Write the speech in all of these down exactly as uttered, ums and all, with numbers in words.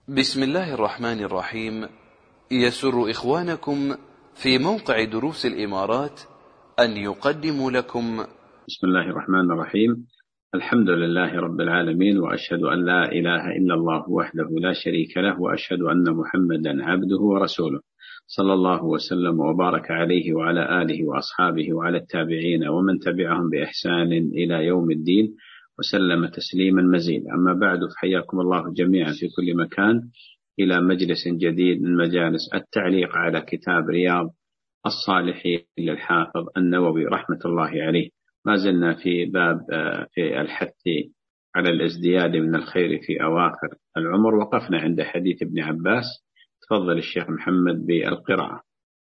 بسم الله الرحمن الرحيم. يسر إخوانكم في موقع دروس الإمارات أن يقدموا لكم بسم الله الرحمن الرحيم. الحمد لله رب العالمين، وأشهد أن لا إله إلا الله وحده لا شريك له، وأشهد أن محمدا عبده ورسوله، صلى الله وسلم وبارك عليه وعلى آله وأصحابه وعلى التابعين ومن تبعهم بإحسان إلى يوم الدين، وسلم تسليما مزيدا. أما بعد، فحياكم الله جميعا في كل مكان إلى مجلس جديد من مجالس التعليق على كتاب رياض الصالحين للحافظ النووي رحمة الله عليه. ما زلنا في باب في الحث على الازدياد من الخير في أواخر العمر، وقفنا عند حديث ابن عباس. تفضل الشيخ محمد بالقراءة.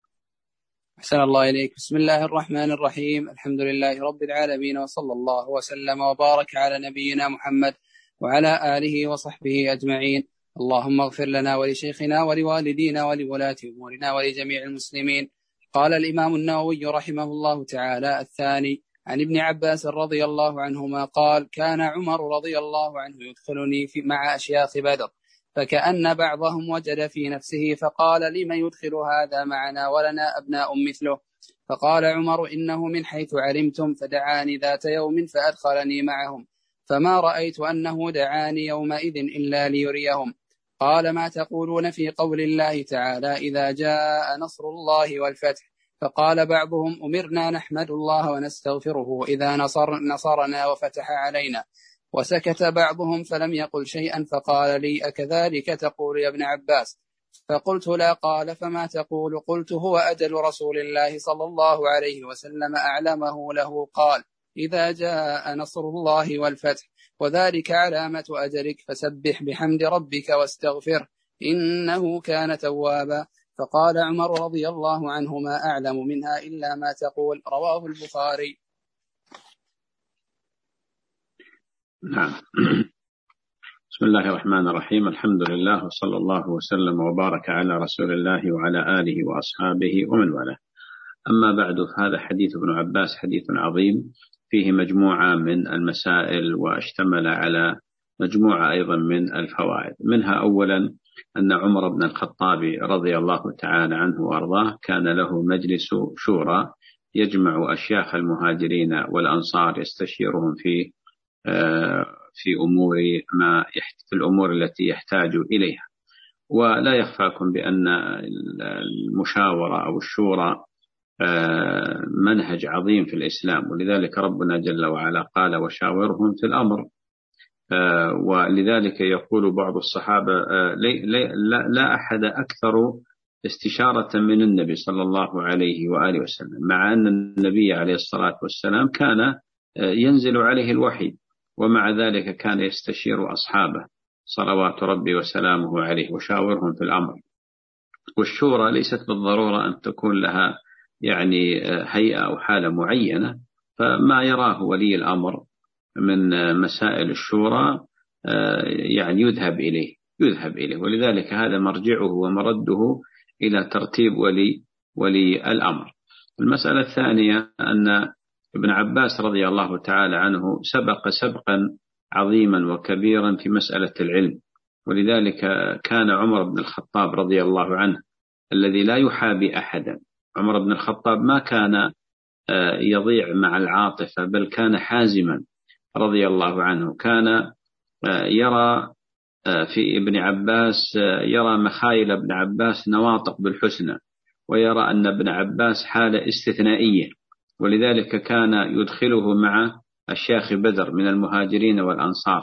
أحسن الله إليك. بسم الله الرحمن الرحيم. الحمد لله رب العالمين، وصلى الله وسلم وبارك على نبينا محمد وعلى آله وصحبه أجمعين. اللهم اغفر لنا ولشيخنا ولوالدينا ولولاة أمورنا ولجميع المسلمين. قال الإمام النووي رحمه الله تعالى: الثاني، عن ابن عباس رضي الله عنهما قال: كان عمر رضي الله عنه يدخلني في مع أشياخ بدر، فكأن بعضهم وجد في نفسه فقال: لمن يدخل هذا معنا ولنا أبناء مثله؟ فقال عمر: إنه من حيث علمتم. فدعاني ذات يوم فأدخلني معهم، فما رأيت أنه دعاني يومئذ إلا ليريهم. قال: ما تقولون في قول الله تعالى: إذا جاء نصر الله والفتح؟ فقال بعضهم: أمرنا نحمد الله ونستغفره إذا نصر نصرنا وفتح علينا. وسكت بعضهم فلم يقل شيئا، فقال لي: أكذلك تقول يا ابن عباس؟ فقلت: لا. قال: فما تقول؟ قلت: هو أجل رسول الله صلى الله عليه وسلم أعلمه له. قال: إذا جاء نصر الله والفتح، وذلك علامة أجلك، فسبح بحمد ربك واستغفر إنه كان توابا. فقال عمر رضي الله عنه: ما أعلم منها إلا ما تقول. رواه البخاري. نعم. بسم الله الرحمن الرحيم. الحمد لله، وصلى الله وسلم وبارك على رسول الله وعلى آله وأصحابه ومن والاه. أما بعد، فهذا حديث ابن عباس حديث عظيم فيه مجموعة من المسائل، واشتمل على مجموعة أيضا من الفوائد. منها أولا أن عمر بن الخطاب رضي الله تعالى عنه وأرضاه كان له مجلس شورى يجمع أشياخ المهاجرين والأنصار يستشيرهم في في أمور ما في الأمور التي يحتاج إليها. ولا يخفاكم بأن المشاورة أو الشورى منهج عظيم في الإسلام، ولذلك ربنا جل وعلا قال: وشاورهم في الأمر. ولذلك يقول بعض الصحابة: لا أحد أكثر استشارة من النبي صلى الله عليه وآله وسلم، مع أن النبي عليه الصلاة والسلام كان ينزل عليه الوحي، ومع ذلك كان يستشير أصحابه صلوات ربي وسلامه عليه. وشاورهم في الأمر. والشورى ليست بالضرورة أن تكون لها يعني هيئة أو حالة معينة، فما يراه ولي الأمر من مسائل الشورى يعني يذهب إليه يذهب إليه ولذلك هذا مرجعه ومرده إلى ترتيب ولي ولي الأمر. المسألة الثانية أن ابن عباس رضي الله تعالى عنه سبق سبقا عظيما وكبيرا في مسألة العلم، ولذلك كان عمر بن الخطاب رضي الله عنه الذي لا يحابي أحدا. عمر بن الخطاب ما كان يضيع مع العاطفة، بل كان حازما رضي الله عنه. كان يرى في ابن عباس يرى مخايل ابن عباس نواطق بالحسنى، ويرى أن ابن عباس حالة استثنائية، ولذلك كان يدخله مع الشيخ بدر من المهاجرين والأنصار،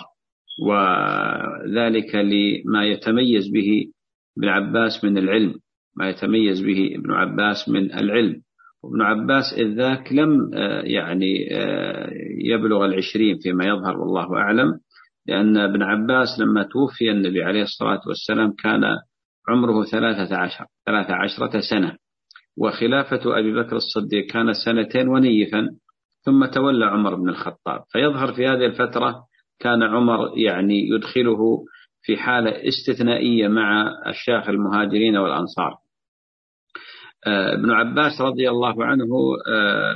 وذلك لما يتميز به ابن عباس من العلم ما يتميز به ابن عباس من العلم. وابن عباس إذ ذاك لم يعني يبلغ العشرين فيما يظهر والله أعلم، لأن ابن عباس لما توفي النبي عليه الصلاة والسلام كان عمره ثلاثة عشر ثلاثة عشرة سنة، وخلافة أبي بكر الصديق كان سنتين ونيفا، ثم تولى عمر بن الخطاب. فيظهر في هذه الفترة كان عمر يعني يدخله في حالة استثنائية مع الشيخ المهاجرين والأنصار. ابن عباس رضي الله عنه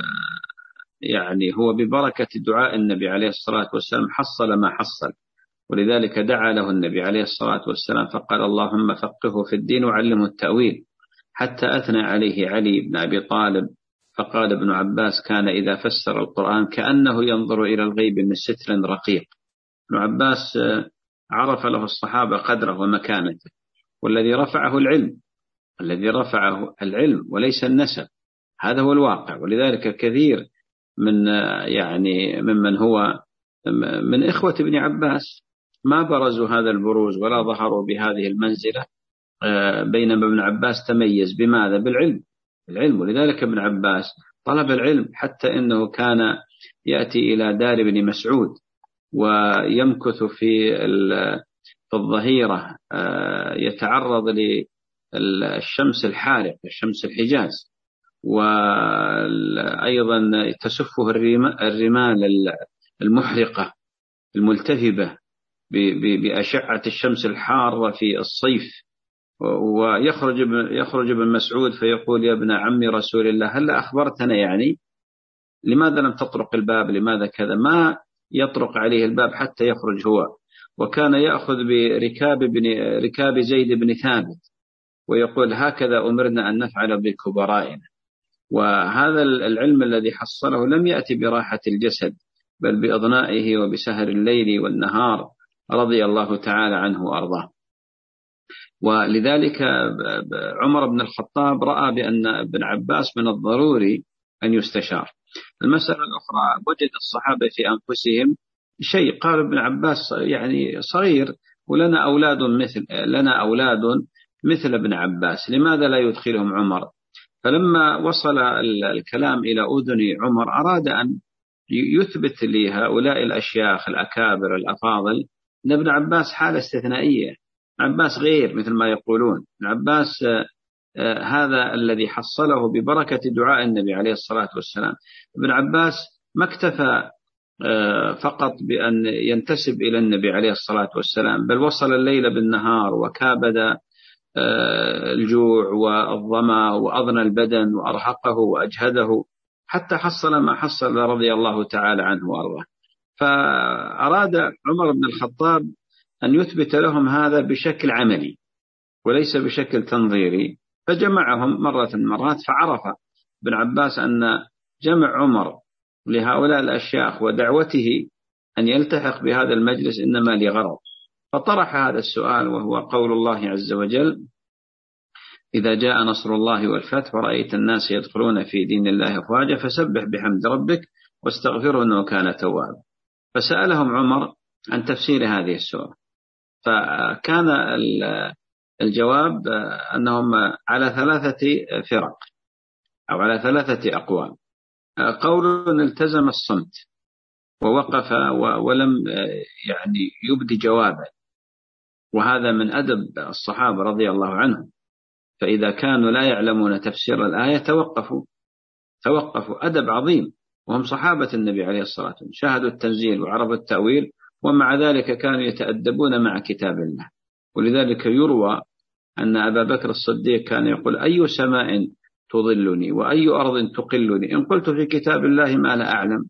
يعني هو ببركة دعاء النبي عليه الصلاة والسلام حصل ما حصل، ولذلك دعا له النبي عليه الصلاة والسلام فقال اللهم فقهه في الدين وعلمه التأويل، حتى أثنى عليه علي بن أبي طالب فقال ابن عباس كان إذا فسر القرآن كأنه ينظر إلى الغيب من ستر رقيق. ابن عباس عرف له الصحابة قدره ومكانته، والذي رفعه العلم، الذي رفعه العلم وليس النسب، هذا هو الواقع. ولذلك كثير من يعني ممن هو من إخوة ابن عباس ما برزوا هذا البروز ولا ظهروا بهذه المنزلة، بينما ابن عباس تميز بماذا؟ بالعلم. العلم. ولذلك ابن عباس طلب العلم حتى إنه كان يأتي إلى دار ابن مسعود ويمكث في الظهيرة يتعرض للشمس الحارقة، الشمس الحجاز، وأيضا تسفه الرمال المحرقة الملتهبة بأشعة الشمس الحارة في الصيف، ويخرج يخرج ابن مسعود فيقول يا ابن عم رسول الله هل أخبرتنا، يعني لماذا لم تطرق الباب، لماذا كذا؟ ما يطرق عليه الباب حتى يخرج هو. وكان يأخذ بركاب بن ركاب زيد بن ثابت ويقول هكذا أمرنا أن نفعل بكبرائنا. وهذا العلم الذي حصله لم يأتي براحة الجسد بل بإضنائه وبسهر الليل والنهار رضي الله تعالى عنه وأرضاه. ولذلك عمر بن الخطاب رأى بأن ابن عباس من الضروري أن يستشار. المسألة الأخرى، وجد الصحابة في أنفسهم شيء، قال ابن عباس يعني صغير ولنا أولاد مثل لنا أولاد مثل ابن عباس، لماذا لا يدخلهم عمر؟ فلما وصل الكلام إلى أذن عمر أراد أن يثبت لهؤلاء الأشياخ الأكابر الأفاضل أن ابن عباس حالة استثنائية، ابن عباس غير مثل ما يقولون. ابن عباس هذا الذي حصله ببركة دعاء النبي عليه الصلاة والسلام. ابن عباس ما اكتفى فقط بأن ينتسب إلى النبي عليه الصلاة والسلام، بل وصل الليل بالنهار وكابد الجوع والظما وأضنى البدن وأرهقه وأجهده حتى حصل ما حصل رضي الله تعالى عنه وأرضاه. فأراد عمر بن الخطاب أن يثبت لهم هذا بشكل عملي وليس بشكل تنظيري، فجمعهم مرة من مرات. فعرف ابن عباس أن جمع عمر لهؤلاء الأشياخ ودعوته أن يلتحق بهذا المجلس إنما لغرض، فطرح هذا السؤال وهو قول الله عز وجل إذا جاء نصر الله والفتح ورأيت الناس يدخلون في دين الله أفواجا فسبح بحمد ربك واستغفره إنه كان توابا. فسألهم عمر عن تفسير هذه السورة، فكان الجواب أنهم على ثلاثة فرق أو على ثلاثة أقوال. قول التزم الصمت ووقف ولم يعني يبدي جوابا، وهذا من أدب الصحابة رضي الله عنهم، فإذا كانوا لا يعلمون تفسير الآية توقفوا توقفوا أدب عظيم، وهم صحابة النبي عليه الصلاة والسلام شاهدوا التنزيل وعرفوا التأويل، ومع ذلك كانوا يتأدبون مع كتاب الله. ولذلك يروى أن أبا بكر الصديق كان يقول أي سماء تظلني وأي أرض تقلني إن قلت في كتاب الله ما لا أعلم.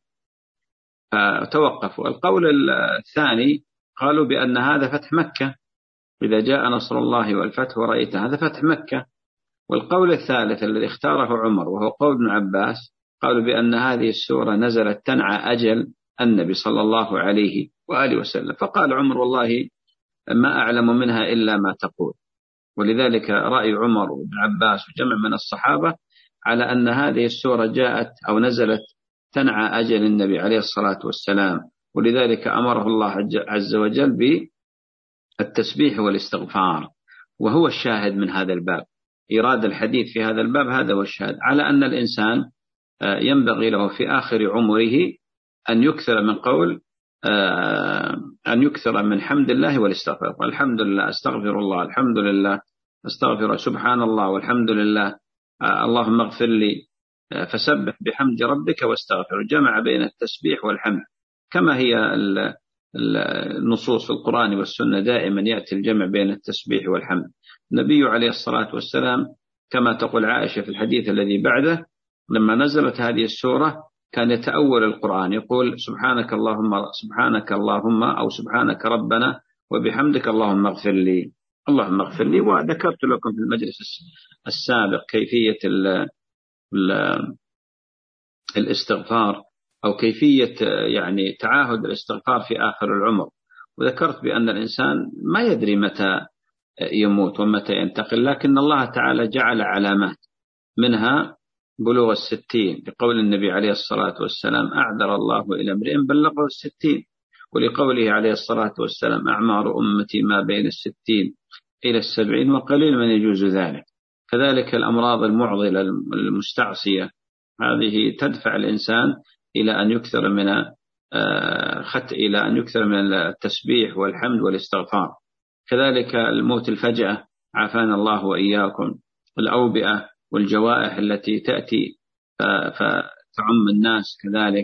فتوقفوا. القول الثاني قالوا بأن هذا فتح مكة، إذا جاء نصر الله والفتح ورأيت هذا فتح مكة. والقول الثالث الذي اختاره عمر وهو قول ابن عباس قالوا بأن هذه السورة نزلت تنعى أجل النبي صلى الله عليه وآله وسلم. فقال عمر والله ما أعلم منها إلا ما تقول. ولذلك رأي عمر وابن عباس وجمع من الصحابة على أن هذه السورة جاءت أو نزلت تنعى أجل النبي عليه الصلاة والسلام، ولذلك أمره الله عز وجل بالتسبيح والاستغفار، وهو الشاهد من هذا الباب. إيراد الحديث في هذا الباب هذا هو الشاهد على أن الإنسان ينبغي له في آخر عمره أن يكثر من قول أن يكثر من حمد الله والاستغفار. والحمد لله أستغفر الله، الحمد لله أستغفر، سبحان الله والحمد لله، اللهم اغفر لي، فسبح بحمد ربك واستغفر. جمع بين التسبيح والحمد كما هي النصوص في القرآن والسنة، دائما يأتي الجمع بين التسبيح والحمد. النبي عليه الصلاة والسلام كما تقول عائشة في الحديث الذي بعده لما نزلت هذه السورة كان يتأول القرآن، يقول سبحانك اللهم سبحانك اللهم أو سبحانك ربنا وبحمدك اللهم اغفر لي، اللهم اغفر لي. وذكرت لكم في المجلس السابق كيفية ال ال الاستغفار أو كيفية يعني تعاهد الاستغفار في آخر العمر، وذكرت بأن الإنسان ما يدري متى يموت ومتى ينتقل، لكن الله تعالى جعل علامات، منها بلوغ الستين، لقول النبي عليه الصلاة والسلام أعذر الله إلى امرئ بلغه الستين، ولقوله عليه الصلاة والسلام أعمار أمتي ما بين الستين إلى السبعين وقليل من يجوز ذلك. كذلك الأمراض المعضلة المستعصية هذه تدفع الإنسان إلى أن يكثر من خط إلى أن يكثر من التسبيح والحمد والاستغفار. كذلك الموت الفجأة عافانا الله وإياكم، الأوبئة والجوائح التي تأتي فتعم الناس كذلك،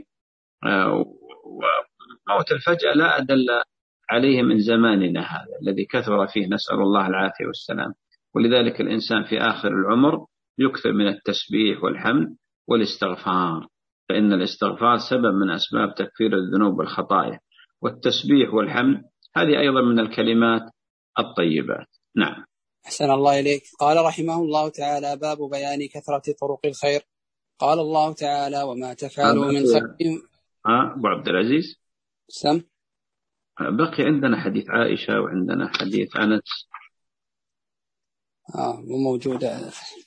وموت الفجأة لا أدل عليه من زماننا هذا الذي كثر فيه، نسأل الله العافية والسلام. ولذلك الإنسان في آخر العمر يكثر من التسبيح والحمد والاستغفار، فإن الاستغفار سبب من أسباب تكفير الذنوب والخطايا، والتسبيح والحمد هذه أيضا من الكلمات الطيبات. نعم. أحسن الله إليك. قال رحمه الله تعالى: باب بيان كثرة طرق الخير. قال الله تعالى: وما تفعلوا من خير. ها أبو عبد العزيز سم بقي عندنا حديث عائشة وعندنا حديث أنس. آه مو موجودة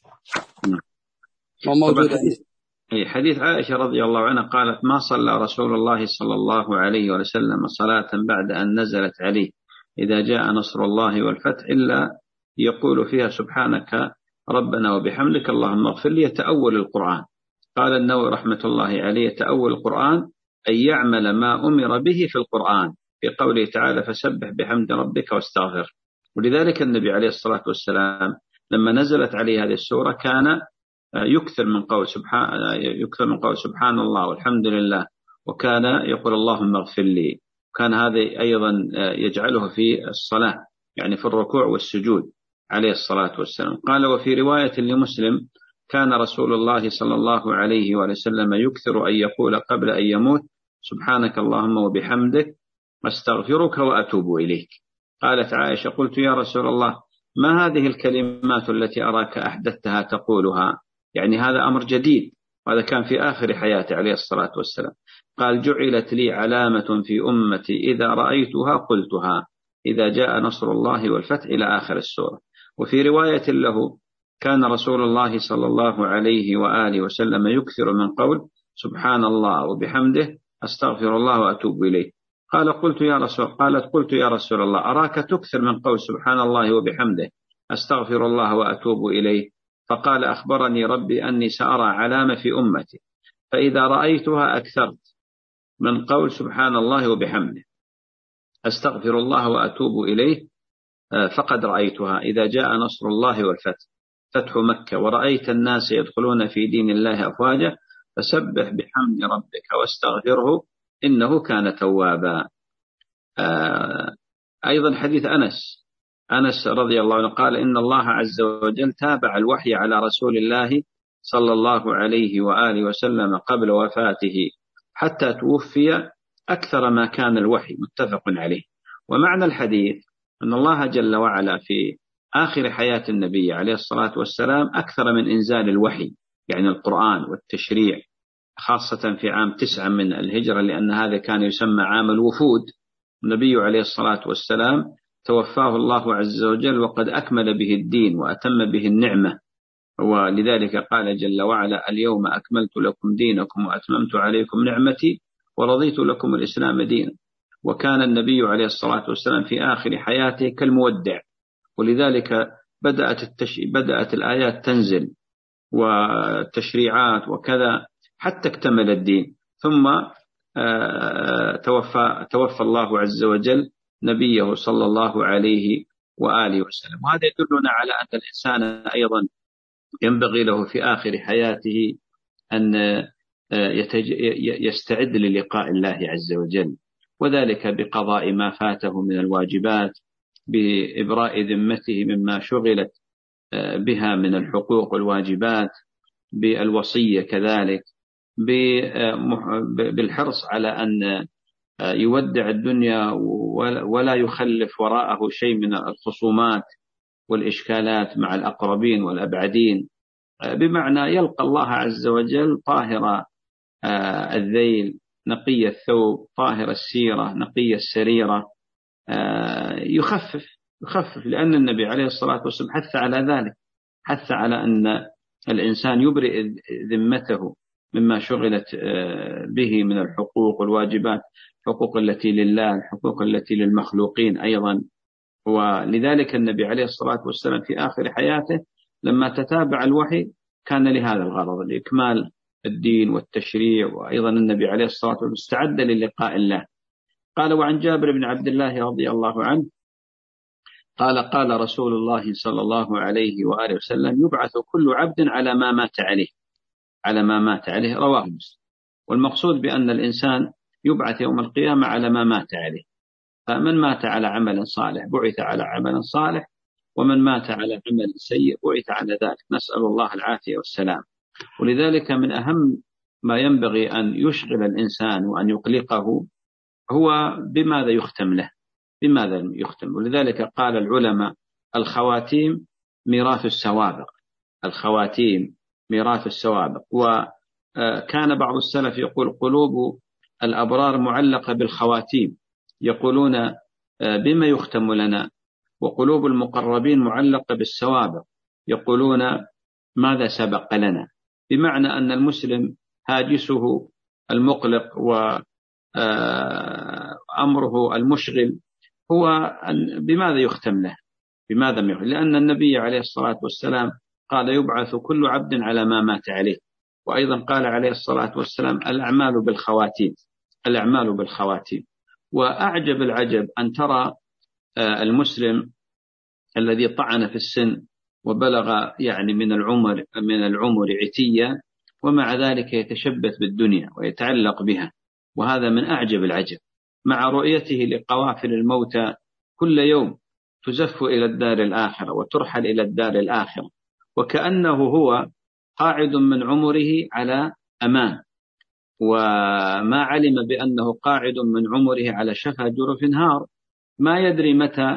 مو موجودة أي حديث عائشة رضي الله عنها قالت: ما صلى رسول الله صلى الله عليه وسلم صلاة بعد أن نزلت عليه إذا جاء نصر الله والفتح إلا يقول فيها سبحانك ربنا وبحمدك اللهم اغفر لي، يتأول القرآن. قال النووي رحمة الله عليه: يتأول القرآن أن يعمل ما أمر به في القرآن، في قوله تعالى: فسبح بحمد ربك واستغفر. ولذلك النبي عليه الصلاة والسلام لما نزلت عليه هذه السورة كان يكثر من قول سبحان يكثر من قول سبحان الله والحمد لله، وكان يقول اللهم اغفر لي. كان هذا أيضا يجعله في الصلاة، يعني في الركوع والسجود عليه الصلاة والسلام. قال: وفي رواية لمسلم: كان رسول الله صلى الله عليه وسلم يكثر أن يقول قبل أن يموت: سبحانك اللهم وبحمدك أستغفرك وأتوب إليك. قالت عائشة: قلت يا رسول الله ما هذه الكلمات التي أراك أحدثتها تقولها؟ يعني هذا أمر جديد، وهذا كان في آخر حياته عليه الصلاة والسلام. قال: جعلت لي علامة في أمتي إذا رأيتها قلتها إذا جاء نصر الله والفتح إلى آخر السورة. وفي رواية له: كان رسول الله صلى الله عليه وآله وسلم يكثر من قول سبحان الله وبحمده أستغفر الله وأتوب إليه. قال: قلت يا رسول قالت: قلت يا رسول الله أراك تكثر من قول سبحان الله وبحمده أستغفر الله وأتوب إليه. فقال: أخبرني ربي أني سأرى علامة في أمتي فإذا رأيتها أكثرت من قول سبحان الله وبحمده أستغفر الله وأتوب إليه فقد رأيتها إذا جاء نصر الله والفتح، فتح مكة، ورأيت الناس يدخلون في دين الله أفواجا فسبح بحمد ربك واستغفره إنه كان توابا. أيضا حديث أنس أنس رضي الله عنه قال: إن الله عز وجل تابع الوحي على رسول الله صلى الله عليه وآله وسلم قبل وفاته حتى توفي أكثر ما كان الوحي، متفق عليه. ومعنى الحديث أن الله جل وعلا في آخر حياة النبي عليه الصلاة والسلام أكثر من إنزال الوحي، يعني القرآن والتشريع، خاصة في عام تسعة من الهجرة، لأن هذا كان يسمى عام الوفود. النبي عليه الصلاة والسلام توفاه الله عز وجل وقد أكمل به الدين وأتم به النعمة، ولذلك قال جل وعلا: اليوم أكملت لكم دينكم وأتممت عليكم نعمتي ورضيت لكم الإسلام دينا. وكان النبي عليه الصلاة والسلام في آخر حياته كالمودع، ولذلك بدأت, التش... بدأت الآيات تنزل والتشريعات وكذا حتى اكتمل الدين، ثم توفى, توفى الله عز وجل نبيه صلى الله عليه وآله وسلم. وهذا يدلنا على أن الإنسان أيضا ينبغي له في آخر حياته أن يتج... يستعد للقاء الله عز وجل، وذلك بقضاء ما فاته من الواجبات، بإبراء ذمته مما شغلت بها من الحقوق والواجبات، بالوصية كذلك، بالحرص على أن يودع الدنيا ولا يخلف وراءه شيء من الخصومات والإشكالات مع الأقربين والأبعدين، بمعنى يلقى الله عز وجل طاهر الذيل نقي الثوب طاهر السيرة نقي السريرة، يخفف يخفف لأن النبي عليه الصلاة والسلام حث على ذلك، حث على أن الإنسان يبرئ ذمته مما شغلت به من الحقوق والواجبات، الحقوق التي لله، الحقوق التي للمخلوقين أيضا. ولذلك النبي عليه الصلاة والسلام في آخر حياته لما تتابع الوحي كان لهذا الغرض، لإكمال الدين والتشريع. وأيضا النبي عليه الصلاة والسلام استعد للقاء الله. قال: وعن جابر بن عبد الله رضي الله عنه قال: قال رسول الله صلى الله عليه وآله وسلم: يبعث كل عبد على ما مات عليه، على ما مات عليه. رواه مسلم. والمقصود بأن الإنسان يبعث يوم القيامة على ما مات عليه، فمن مات على عمل صالح بعث على عمل صالح، ومن مات على عمل سيء بعث على ذلك، نسأل الله العافية والسلام. ولذلك من أهم ما ينبغي أن يشغل الإنسان وأن يقلقه هو بماذا يختم له، بماذا يختم. ولذلك قال العلماء: الخواتيم ميراث السوابق، الخواتيم ميراث السوابق. وكان بعض السلف يقول: قلوب الأبرار معلقة بالخواتيم، يقولون بما يختم لنا، وقلوب المقربين معلقة بالسوابق، يقولون ماذا سبق لنا. بمعنى أن المسلم هاجسه المقلق وأمره المشغل هو بماذا يختم له، بماذا يختم، لأن النبي عليه الصلاة والسلام قال: يبعث كل عبد على ما مات عليه. وأيضا قال عليه الصلاة والسلام: الأعمال بالخواتيم، الأعمال بالخواتيم. وأعجب العجب أن ترى المسلم الذي طعن في السن وبلغ يعني من العمر من العمر عتية، ومع ذلك يتشبث بالدنيا ويتعلق بها، وهذا من أعجب العجب، مع رؤيته لقوافل الموتى كل يوم تزف إلى الدار الآخرة وترحل إلى الدار الآخرة، وكأنه هو قاعد من عمره على أمان، وما علم بأنه قاعد من عمره على شفا جرف نهار، ما يدري متى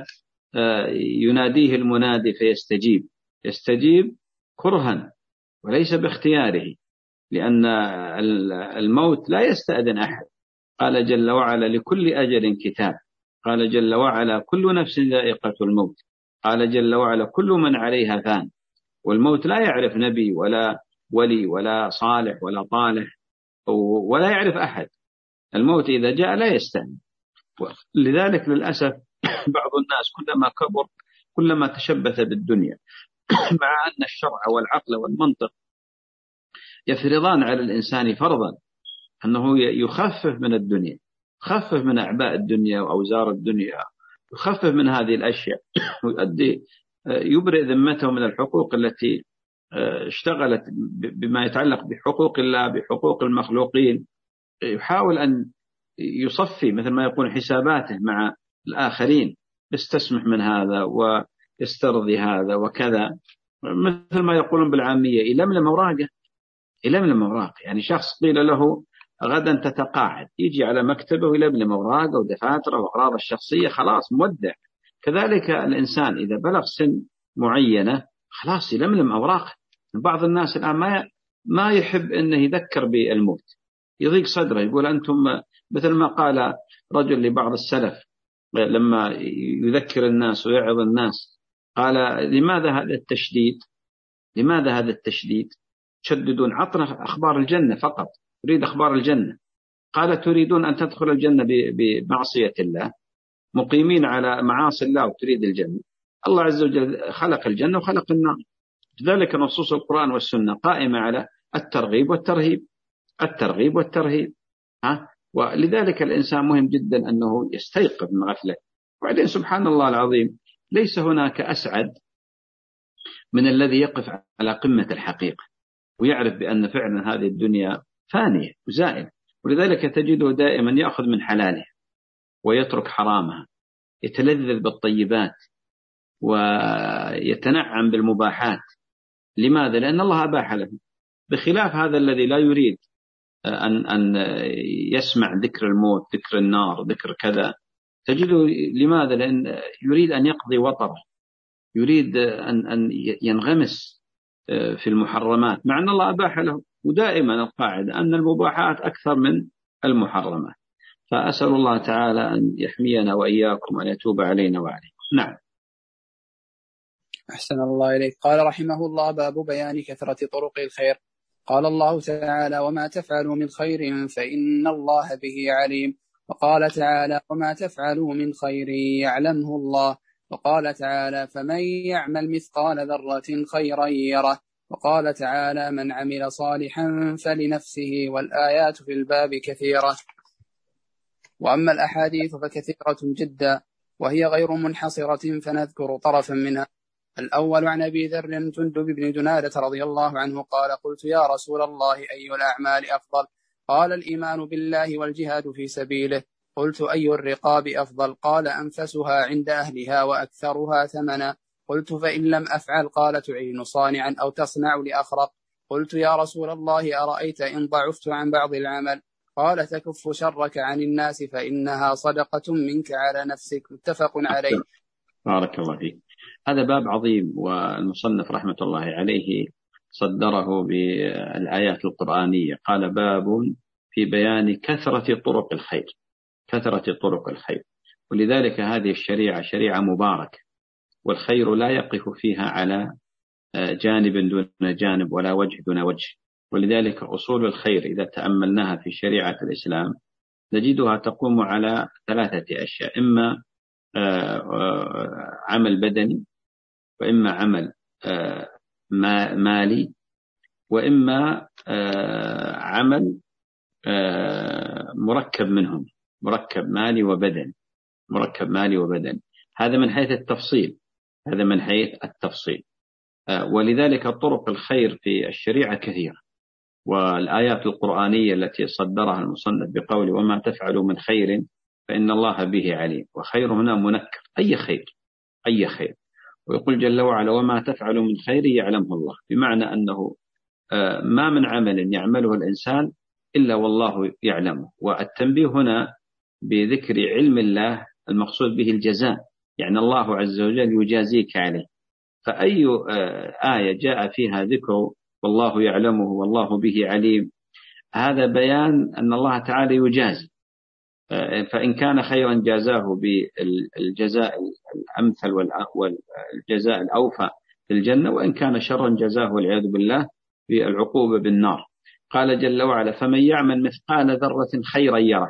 يناديه المنادي فيستجيب، يستجيب كرها وليس باختياره، لأن الموت لا يستأذن أحد. قال جل وعلا: لكل أجل كتاب. قال جل وعلا: كل نفس ذائقة الموت. قال جل وعلا: كل من عليها فان. والموت لا يعرف نبي ولا ولي ولا صالح ولا طالح ولا يعرف أحد. الموت إذا جاء لا يستأذن. لذلك للأسف بعض الناس كلما كبر كلما تشبث بالدنيا، مع أن الشرع والعقل والمنطق يفرضان على الإنسان فرضا أنه يخفف من الدنيا، يخفف من أعباء الدنيا وأوزار الدنيا، يخفف من هذه الأشياء، ويؤدي يبرئ ذمته من الحقوق التي اشتغلت بما يتعلق بحقوق الله، بحقوق المخلوقين. يحاول أن يصفي مثل ما يقول حساباته مع الآخرين، يستسمح من هذا ويسترضي هذا وكذا، مثل ما يقولون بالعامية: يلملم أوراقه، يلملم أوراقه. يعني شخص قيل له غدا تتقاعد، يجي على مكتبه ويلملم أوراقه ودفاتره وأغراضه الشخصية، خلاص مودع. كذلك الإنسان إذا بلغ سن معينة خلاص يلملم أوراقه. بعض الناس الآن ما ما يحب أنه يذكر بالموت، يضيق صدره، يقول أنتم، مثل ما قال رجل لبعض السلف لما يذكر الناس ويعظ الناس، قال: لماذا هذا التشديد؟ لماذا هذا التشديد؟ تشددون، عطنا أخبار الجنة فقط، تريد أخبار الجنة. قال: تريدون أن تدخل الجنة بمعصية الله، مقيمين على معاصي الله وتريد الجنة. الله عز وجل خلق الجنة وخلق النار، لذلك نصوص القرآن والسنة قائمة على الترغيب والترهيب، الترغيب والترهيب. ها؟ ولذلك الإنسان مهم جدا أنه يستيقظ من غفلة. وبعدين سبحان الله العظيم، ليس هناك أسعد من الذي يقف على قمة الحقيقة ويعرف بأن فعلا هذه الدنيا فانية وزائلة. ولذلك تجده دائما يأخذ من حلاله ويترك حرامها، يتلذذ بالطيبات ويتنعم بالمباحات. لماذا؟ لأن الله أباح له، بخلاف هذا الذي لا يريد أن أن يسمع ذكر الموت، ذكر النار، ذكر كذا، تجده لماذا؟ لأن يريد أن يقضي وطره، يريد أن أن ينغمس في المحرمات، مع أن الله أباح له. ودائما القاعدة أن المباحات أكثر من المحرمات. فأسأل الله تعالى أن يحمينا وإياكم وأن يتوب علينا وعليكم. نعم. أحسن الله إليك. قال رحمه الله: باب بيان كثرة طرق الخير. قال الله تعالى: وما تفعلوا من خير فإن الله به عليم. وقال تعالى: وما تفعلوا من خير يعلمه الله. وقال تعالى: فمن يعمل مثقال ذرة خيرا يره. وقال تعالى: من عمل صالحا فلنفسه. والآيات في الباب كثيرة، وأما الأحاديث فكثيرة جدا، وهي غير منحصرة، فنذكر طرفا منها. الأول عن أبي ذر جندب بن جنادة رضي الله عنه قال: قلت يا رسول الله أي الأعمال أفضل؟ قال: الإيمان بالله والجهاد في سبيله. قلت: أي الرقاب أفضل؟ قال: أنفسها عند أهلها وأكثرها ثمنا. قلت: فإن لم أفعل؟ قال: تعين صانعا أو تصنع لأخرق. قلت: يا رسول الله أرأيت إن ضعفت عن بعض العمل؟ قال: تكف شرك عن الناس فإنها صدقة منك على نفسك. متفق عليه. بارك الله فيك. هذا باب عظيم، والمصنف رحمة الله عليه صدره بالآيات القرآنية. قال: باب في بيان كثرة طرق الخير، كثرة طرق الخير. ولذلك هذه الشريعة شريعة مباركة، والخير لا يقف فيها على جانب دون جانب ولا وجه دون وجه. ولذلك أصول الخير إذا تأملناها في شريعة الإسلام نجدها تقوم على ثلاثة أشياء: إما عمل بدني، وإما عمل مالي، وإما عمل مركب منهم، مركب مالي وبدني، مركب مالي وبدني. هذا من حيث التفصيل، هذا من حيث التفصيل. ولذلك طرق الخير في الشريعة كثيرة، والآيات القرآنية التي صدرها المصنف بقول: وما تفعلوا من خير فإن الله به عليم. وخير هنا منكر، أي خير، أي خير. ويقول جل وعلا: وما تفعلوا من خير يعلمه الله، بمعنى أنه ما من عمل يعمله الإنسان إلا والله يعلمه. والتنبيه هنا بذكر علم الله المقصود به الجزاء، يعني الله عز وجل يجازيك عليه. فأي آية جاء فيها ذكر والله يعلمه والله به عليم، هذا بيان أن الله تعالى يجازي. فإن كان خيرا جازاه بالجزاء الأمثل والجزاء الأوفى في الجنة، وإن كان شرا جزاه والعياذ بالله بالعقوبة بالنار. قال جل وعلا: فمن يعمل مثقال ذرة خيرا يره.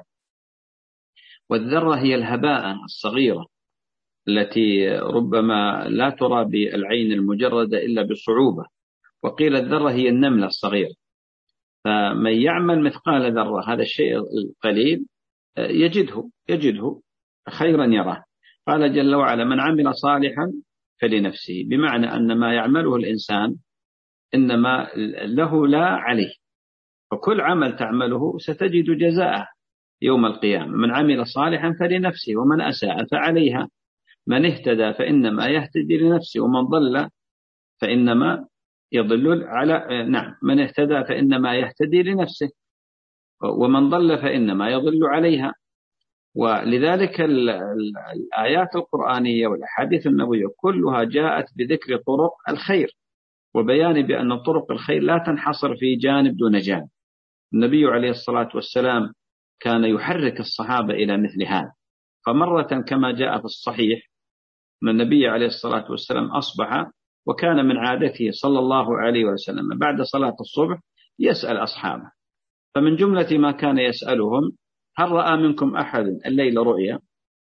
والذرة هي الهباء الصغيرة التي ربما لا ترى بالعين المجردة إلا بصعوبة، وقيل الذرة هي النملة الصغيرة. فمن يعمل مثقال ذرة، هذا الشيء القليل، يجده يجده خيرا يراه. قال جل وعلا: من عمل صالحا فلنفسه، بمعنى أن ما يعمله الإنسان إنما له لا عليه، فكل عمل تعمله ستجد جزاءه يوم القيامة. من عمل صالحا فلنفسه ومن أساء فعليها. من اهتدى فإنما يهتدي لنفسه ومن ضل فإنما يضل على نعم من اهتدى فإنما يهتدي لنفسه ومن ضل فإنما يضل عليها. ولذلك الآيات القرآنية والأحاديث النبوية كلها جاءت بذكر طرق الخير، وبيان بأن طرق الخير لا تنحصر في جانب دون جانب. النبي عليه الصلاة والسلام كان يحرك الصحابة إلى مثل هذا. فمرة كما جاء في الصحيح من النبي عليه الصلاة والسلام أصبح، وكان من عادته صلى الله عليه وسلم بعد صلاة الصبح يسأل أصحابه، فمن جملة ما كان يسألهم: هل رأى منكم أحد الليل رؤيا؟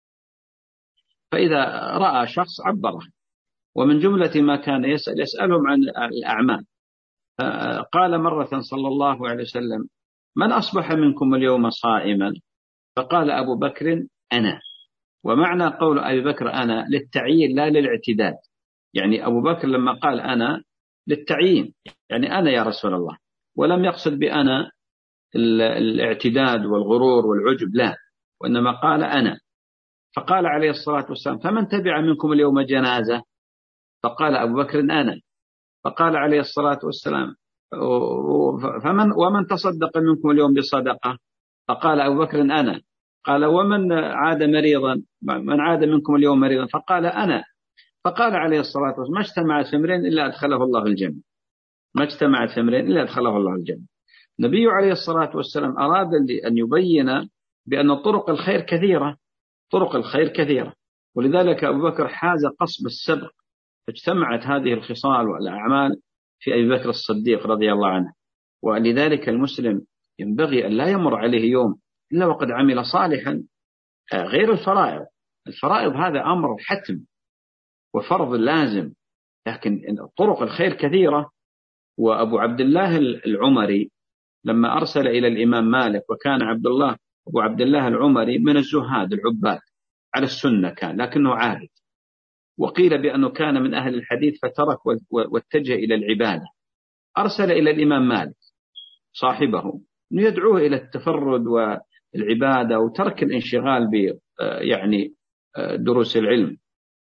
فإذا رأى شخص عبره. ومن جملة ما كان يسأل يسألهم عن الأعمال. قال مرة صلى الله عليه وسلم: من أصبح منكم اليوم صائما؟ فقال أبو بكر: أنا. ومعنى قول أبي بكر أنا للتعيين لا للاعتداد، يعني أبو بكر لما قال أنا للتعيين، يعني أنا يا رسول الله، ولم يقصد بأنا الاعتداد والغرور والعجب، لا، وإنما قال أنا. فقال عليه الصلاة والسلام: فمن تبع منكم اليوم جنازة؟ فقال أبو بكر: أنا. فقال عليه الصلاة والسلام: فمن ومن تصدق منكم اليوم بصدقة؟ فقال أبو بكر أنا. قال ومن عاد مريضا؟ من عاد منكم اليوم مريضا؟ فقال أنا. فقال عليه الصلاة والسلام ما اجتمع ثمرين إلا أدخله الله الجنة، ما اجتمع ثمرين إلا أدخله الله الجنة. النبي عليه الصلاة والسلام أراد أن يبين بأن طرق الخير كثيرة، طرق الخير كثيرة، ولذلك أبو بكر حاز قصب السبق، فاجتمعت هذه الخصال والأعمال في أبي بكر الصديق رضي الله عنه. ولذلك المسلم ينبغي أن لا يمر عليه يوم إلا وقد عمل صالحا، غير الفرائض. الفرائض هذا أمر حتم وفرض لازم، لكن طرق الخير كثيرة. وأبو عبد الله العمري لما أرسل إلى الإمام مالك، وكان عبد الله أبو عبد الله العمري من الزهاد العباد على السنة كان، لكنه عابد، وقيل بأنه كان من أهل الحديث فترك واتجه إلى العبادة. أرسل إلى الإمام مالك صاحبه أنه يدعوه إلى التفرد والعبادة وترك الانشغال ب يعني دروس العلم.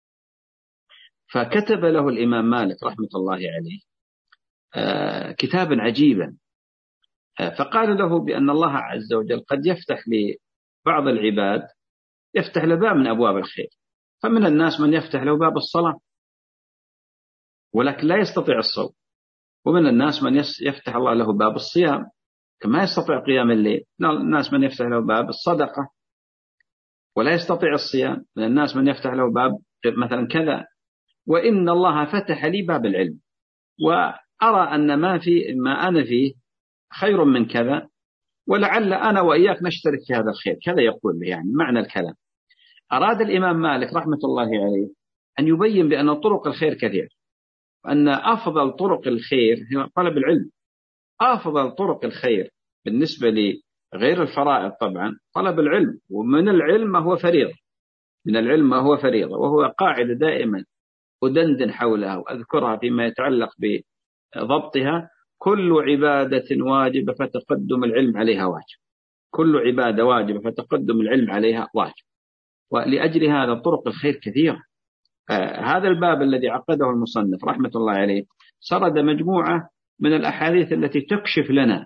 فكتب له الإمام مالك رحمة الله عليه كتابا عجيبا، فقال له بأن الله عز وجل قد يفتح لبعض العباد، يفتح له باب من أبواب الخير. فمن الناس من يفتح له باب الصلاة ولكن لا يستطيع الصوم، ومن الناس من يفتح الله له باب الصيام كما يستطيع قيام الليل. من الناس من يفتح له باب الصدقة ولا يستطيع الصيام، من الناس من يفتح له باب مثلا كذا. وإن الله فتح لي باب العلم، وأرى أن ما في ما أنا فيه خير من كذا، ولعل أنا وإياك نشترك في هذا الخير. كذا يقول يعني معنى الكلام. أراد الإمام مالك رحمة الله عليه أن يبين بأن طرق الخير كثير، وأن أفضل طرق الخير هي طلب العلم. أفضل طرق الخير بالنسبة لغير الفرائض طبعا طلب العلم، ومن العلم ما هو فريضة، من العلم ما هو فريضة، وهو قاعدة دائما أدندن حولها وأذكرها فيما يتعلق بضبطها: كل عبادة واجبة فتقدم العلم عليها واجب. كل عبادة واجبة فتقدم العلم عليها واجب. ولأجل هذا طرق الخير كثيرة. آه هذا الباب الذي عقده المصنف رحمة الله عليه سرد مجموعة من الأحاديث التي تكشف لنا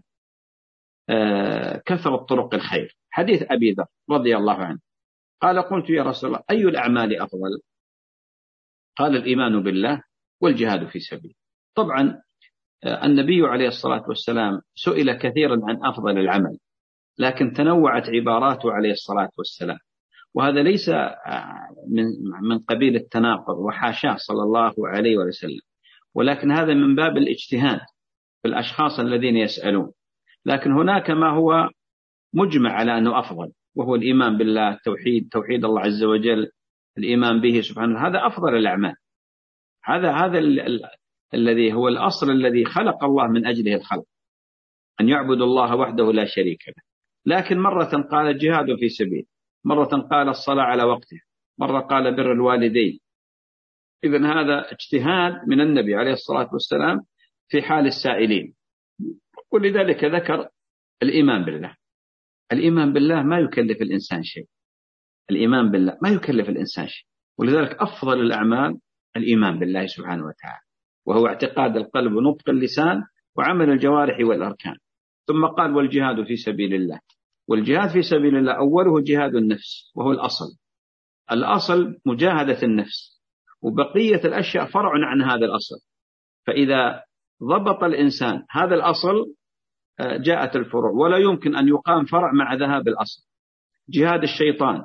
آه كثرة طرق الخير. حديث أبي ذر رضي الله عنه قال: قلت يا رسول الله أي الأعمال أفضل؟ قال: الإيمان بالله والجهاد في سبيله. طبعا آه النبي عليه الصلاة والسلام سئل كثيرا عن أفضل العمل، لكن تنوعت عباراته عليه الصلاة والسلام، وهذا ليس من من قبيل التناقض وحاشاه صلى الله عليه وسلم، ولكن هذا من باب الاجتهاد في الأشخاص الذين يسألون. لكن هناك ما هو مجمع على أنه أفضل، وهو الإيمان بالله، التوحيد، توحيد الله عز وجل، الإيمان به سبحانه، هذا أفضل الأعمال. هذا هذا ال ال الذي هو الأصل الذي خلق الله من أجله الخلق، أن يعبد الله وحده لا شريك له. لكن مرة قال الجهاد في سبيل، مرة قال الصلاة على وقته، مرة قال بر الوالدين. إذن هذا اجتهاد من النبي عليه الصلاة والسلام في حال السائلين. ولذلك ذكر الإيمان بالله. الإيمان بالله ما يكلف الإنسان شيء، الإيمان بالله ما يكلف الإنسان شيء، ولذلك أفضل الأعمال الإيمان بالله سبحانه وتعالى، وهو اعتقاد القلب ونطق اللسان وعمل الجوارح والأركان. ثم قال: والجهاد في سبيل الله. والجهاد في سبيل الله أوله جهاد النفس، وهو الأصل. الأصل مجاهدة النفس، وبقية الأشياء فرع عن هذا الأصل. فإذا ضبط الإنسان هذا الأصل جاءت الفروع، ولا يمكن أن يقام فرع مع ذهاب الأصل. جهاد الشيطان،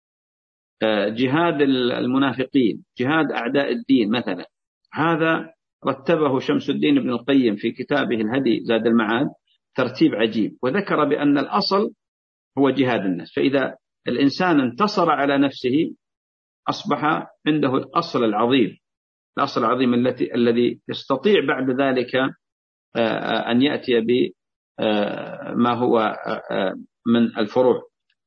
جهاد المنافقين، جهاد أعداء الدين مثلا، هذا رتبه شمس الدين ابن القيم في كتابه الهدي زاد المعاد ترتيب عجيب، وذكر بأن الأصل هو جهاد النفس. فإذا الإنسان انتصر على نفسه أصبح عنده الأصل العظيم، الأصل العظيم التي الذي يستطيع بعد ذلك أن يأتي بما هو من الفروع.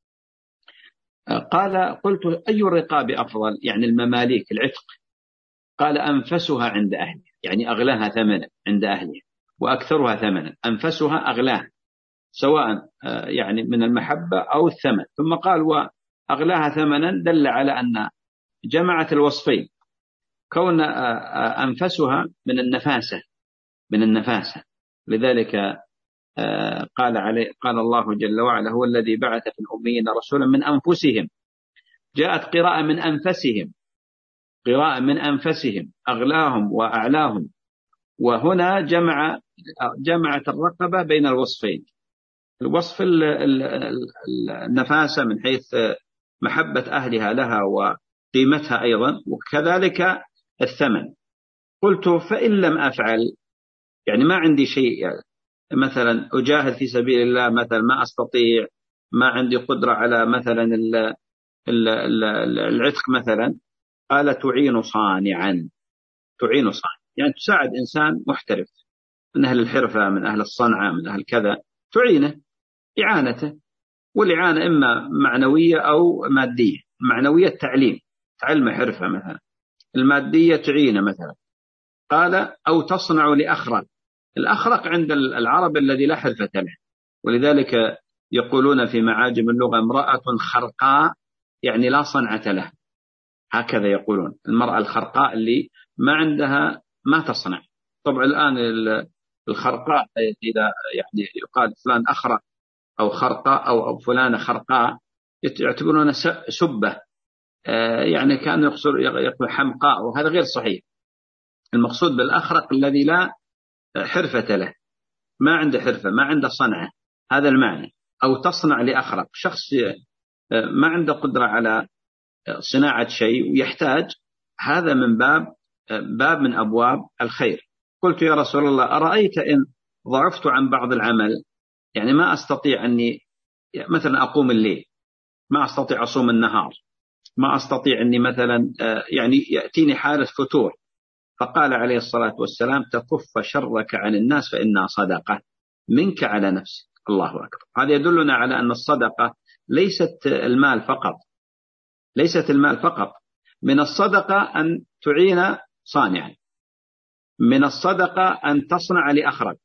قال: قلت أي الرقاب أفضل؟ يعني المماليك، العتق. قال: أنفسها عند أهلها، يعني أغلاها ثمنا عند أهلها، وأكثرها ثمنا. أنفسها أغلاها، سواء يعني من المحبة أو الثمن. ثم قال: وأغلاها ثمنا، دل على أن جمعت الوصفين، كون أنفسها من النفاسة، من النفاسة لذلك قال عليه قال الله جل وعلا: هو الذي بعث في الأميين رسولا من أنفسهم. جاءت قراءة من أنفسهم، قراءة من أنفسهم، أغلاهم وأعلاهم. وهنا جمع جمعت الرقبة بين الوصفين، الوصف النفاسة من حيث محبة أهلها لها وقيمتها أيضا، وكذلك الثمن. قلت: فإن لم أفعل، يعني ما عندي شيء، يعني مثلا أجاهد في سبيل الله، مثلا ما أستطيع، ما عندي قدرة على مثلا العتق مثلا. قال: تعين صانعا، تعين صانعا، يعني تساعد إنسان محترف من أهل الحرفة، من أهل الصنعة، من أهل كذا، تعينه إعانته. والإعانة إما معنوية أو مادية. معنوية التعليم، تعلم حرفة مثلا، المادية تعينه مثلا. قال: أو تصنع لأخرق. الأخرق عند العرب الذي لا حرفة له، ولذلك يقولون في معاجم اللغة: امرأة خرقاء، يعني لا صنعة له، هكذا يقولون. المرأة الخرقاء اللي ما عندها، ما تصنع. طبعا الآن الخرقاء إذا يعني يقال فلان أخرق أو خرقاء أو فلانة خرقاء، يعتبرون سبة، يعني كان يقصر يقول حمقاء، وهذا غير صحيح. المقصود بالأخرق الذي لا حرفة له، ما عنده حرفة، ما عنده صنعة، هذا المعنى. أو تصنع لأخرق، شخص ما عنده قدرة على صناعة شيء ويحتاج، هذا من باب باب من أبواب الخير. قلت: يا رسول الله، أرأيت إن ضعفت عن بعض العمل، يعني ما أستطيع أني مثلا أقوم الليل، ما أستطيع أصوم النهار، ما أستطيع أني مثلا يعني يأتيني حالة فتور. فقال عليه الصلاة والسلام: تكف شرك عن الناس فإنها صدقة منك على نفسك. الله أكبر. هذا يدلنا على أن الصدقة ليست المال فقط، ليست المال فقط. من الصدقة أن تعين صانعا، من الصدقة أن تصنع لأخرك،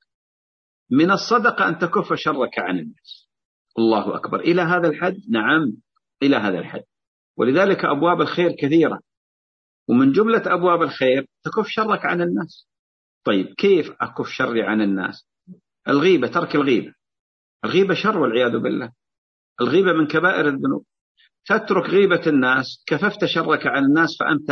من الصدقة أن تكف شرك عن الناس. الله أكبر. إلى هذا الحد؟ نعم، إلى هذا الحد. ولذلك أبواب الخير كثيرة، ومن جملة أبواب الخير تكف شرك عن الناس. طيب كيف أكف شري عن الناس؟ الغيبة، ترك الغيبة. الغيبة شر والعياذ بالله، الغيبة من كبائر الذنوب. تترك غيبة الناس كففت شرك عن الناس، فأنت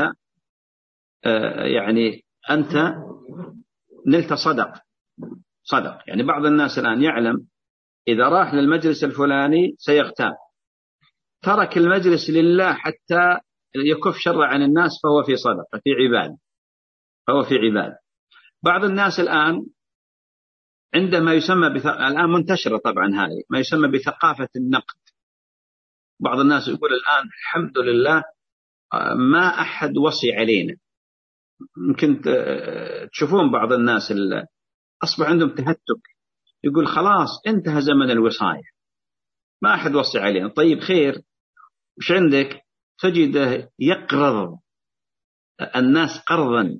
آه يعني أنت نلت صدق صدق. يعني بعض الناس الآن يعلم إذا راح للمجلس الفلاني سيغتاب، ترك المجلس لله حتى يكف شر عن الناس، فهو في صدقة، في عبادة، فهو في عبادة. بعض الناس الآن عندما يسمى بث... الآن منتشرة طبعا هذه ما يسمى بثقافة النقد. بعض الناس يقول الآن الحمد لله ما أحد وصي علينا. يمكن تشوفون بعض الناس اللي أصبح عندهم تهتك، يقول خلاص انتهى زمن الوصاية، ما أحد وصي علينا. طيب خير، وش عندك؟ تجده يقرض الناس قرضا،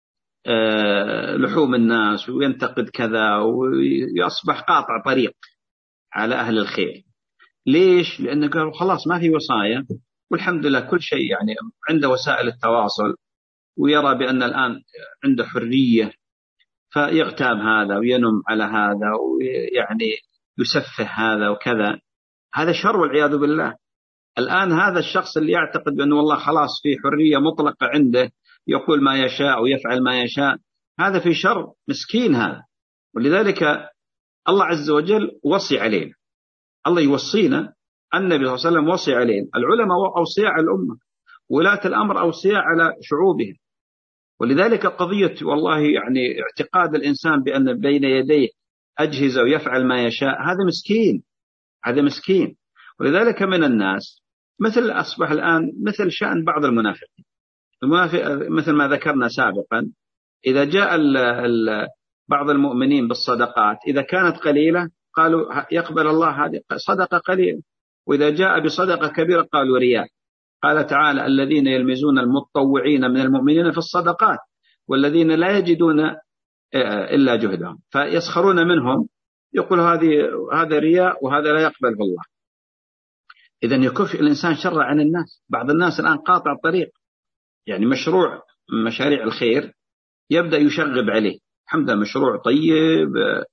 لحوم الناس، وينتقد كذا، ويصبح قاطع طريق على أهل الخير. ليش؟ لأنه قالوا خلاص ما في وصايا، والحمد لله كل شيء يعني عنده وسائل التواصل، ويرى بأن الآن عنده حرية، فيغتاب هذا وينم على هذا ويعني يسفه هذا وكذا. هذا شر والعياذ بالله. الآن هذا الشخص اللي يعتقد بأنه والله خلاص في حرية مطلقة عنده، يقول ما يشاء ويفعل ما يشاء، هذا في شر، مسكين هذا. ولذلك الله عز وجل وصي علينا، الله يوصينا، النبي صلى الله عليه وسلم وصي علينا، العلماء أوصياء على الأمة، ولاة الأمر أوصياء على شعوبهم. ولذلك قضية والله يعني اعتقاد الإنسان بأن بين يديه أجهزة ويفعل ما يشاء، هذا مسكين، هذا مسكين. ولذلك من الناس مثل أصبح الآن مثل شأن بعض المنافقين، المنافق مثل ما ذكرنا سابقا، إذا جاء ال ال بعض المؤمنين بالصدقات إذا كانت قليلة قالوا يقبل الله هذه صدقة قليلة، وإذا جاء بصدقة كبيرة قالوا رياء. قال تعالى: الذين يلمزون المتطوعين من المؤمنين في الصدقات والذين لا يجدون إلا جهدهم فيسخرون منهم، يقول هذه هذا رياء وهذا لا يقبل الله. إذن يكف الإنسان شر عن الناس. بعض الناس الآن قاطع الطريق، يعني مشروع مشاريع الخير يبدأ يشغب عليه، الحمد لله مشروع طيب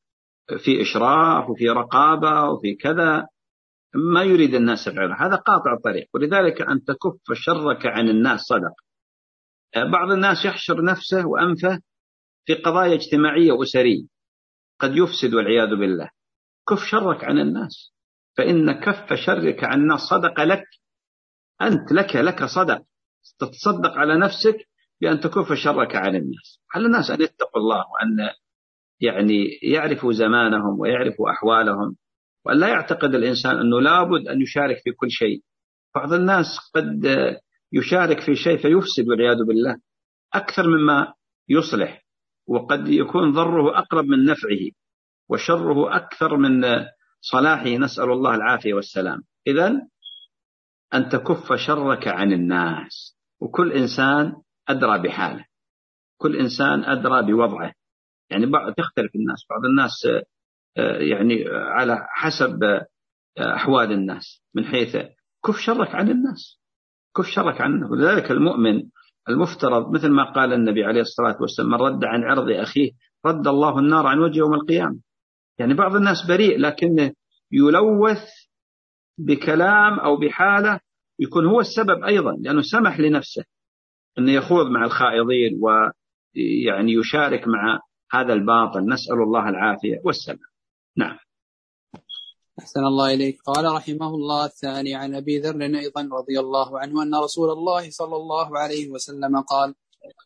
في إشراف وفي رقابة وفي كذا، ما يريد الناس فعله، هذا قاطع الطريق. ولذلك أن تكف شرك عن الناس صدق. بعض الناس يحشر نفسه وأنفه في قضايا اجتماعية وأسرية قد يفسد والعياذ بالله. كف شرك عن الناس، فإن كف شرك عن الناس صدق لك أنت، لك لك صدق، تتصدق على نفسك بأن تكف شرك عن الناس. على الناس أن يتقوا الله، وأن يعني يعرفوا زمانهم ويعرفوا أحوالهم، وأن لا يعتقد الإنسان أنه لابد أن يشارك في كل شيء. بعض الناس قد يشارك في شيء فيفسد والعياذ بالله أكثر مما يصلح، وقد يكون ضره أقرب من نفعه وشره أكثر من صلاحه، نسأل الله العافية والسلام. إذن أن تكف شرك عن الناس، وكل إنسان أدرى بحاله، كل إنسان أدرى بوضعه. يعني بعض تختلف الناس، بعض الناس يعني على حسب أحوال الناس، من حيث كف شرك عن الناس، كف شرك عنه. ولذلك المؤمن المفترض مثل ما قال النبي عليه الصلاة والسلام: من رد عن عرض أخيه رد الله النار عن وجهه يوم القيامة. يعني بعض الناس بريء لكنه يلوث بكلام أو بحالة يكون هو السبب أيضا، لأنه سمح لنفسه أنه يخوض مع الخائضين ويعني يشارك مع هذا الباطل، نسأل الله العافية والسلام. نعم. أحسن الله إليك. قال رحمه الله الثاني عن أبي ذر أيضا رضي الله عنه أن رسول الله صلى الله عليه وسلم قال: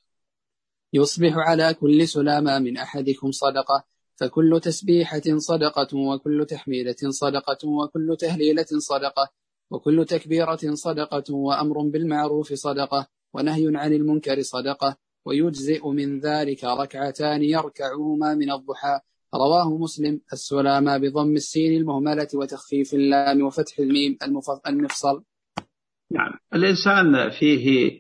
يصبح على كل سلامة من أحدكم صدقة، فكل تسبيحة صدقة، وكل تحميلة صدقة، وكل تهليلة صدقة، وكل تكبيرة صدقة، وأمر بالمعروف صدقة، ونهي عن المنكر صدقة، ويجزئ من ذلك ركعتان يركعهما من الضحى. رواه مسلم. السلامة بضم السين المهملة وتخفيف اللام وفتح الميم المفصل. نعم. الإنسان فيه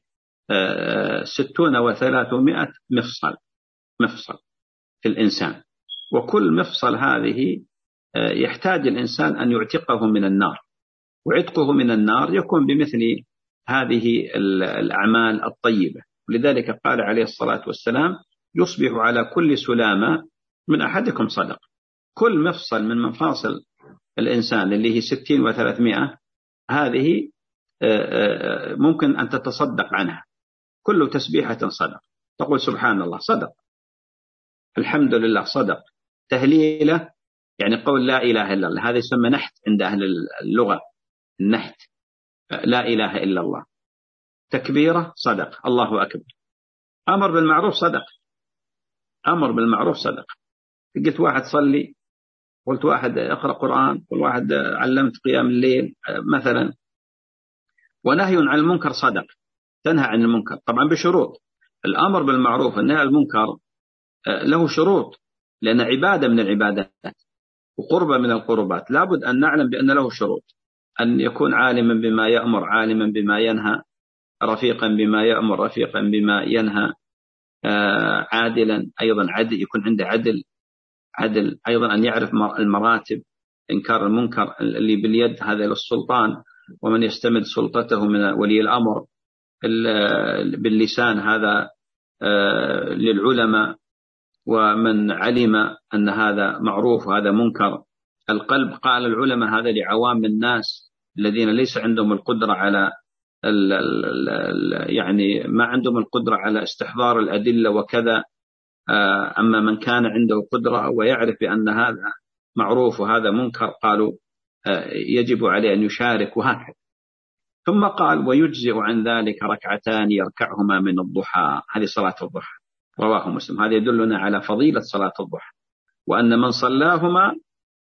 ستون وثلاثمائة مفصل مفصل في الإنسان، وكل مفصل هذه يحتاج الإنسان أن يعتقه من النار، وعتقه من النار يكون بمثل هذه الأعمال الطيبة. ولذلك قال عليه الصلاة والسلام: يصبح على كل سلامة من أحدكم صدقة. كل مفصل من مفاصل الإنسان اللي هي ستين وثلاثمائة هذه ممكن أن تتصدق عنها. كل تسبيحة صدق، تقول سبحان الله صدق، الحمد لله صدق، تهليلة يعني قول لا إله إلا الله، هذا يسمى نحت عند أهل اللغة، النحت، لا إله إلا الله. تكبيرة صدق، الله أكبر. أمر بالمعروف صدق، أمر بالمعروف صدق. قلت واحد صلي، قلت واحد اقرأ قرآن، قلت واحد علمت قيام الليل مثلا. ونهي عن المنكر صدق، تنهى عن المنكر طبعا بشروط. الأمر بالمعروف والنهي عن المنكر له شروط، لأن عبادة من العبادات وقربة من القربات، لابد أن نعلم بأن له شروط: أن يكون عالما بما يأمر، عالما بما ينهى، رفيقا بما يأمر، رفيقا بما ينهى، عادلا أيضا، عدل، يكون عنده عدل عدل أيضا، أن يعرف المراتب. إنكار المنكر اللي باليد هذا للسلطان، ومن يستمد سلطته من ولي الأمر. باللسان هذا للعلماء، ومن علم أن هذا معروف وهذا منكر. القلب قال العلماء هذا لعوام الناس الذين ليس عندهم القدرة على ال ال ال يعني ما عندهم القدرة على استحضار الأدلة وكذا. أما من كان عنده قدرة ويعرف بأن هذا معروف وهذا منكر، قالوا يجب عليه أن يشارك، وهكذا. ثم قال: ويجزئ عن ذلك ركعتان يركعهما من الضحى. هذه صلاة الضحى، رواه مسلم. هذا يدلنا على فضيلة صلاة الضحى، وأن من صلاهما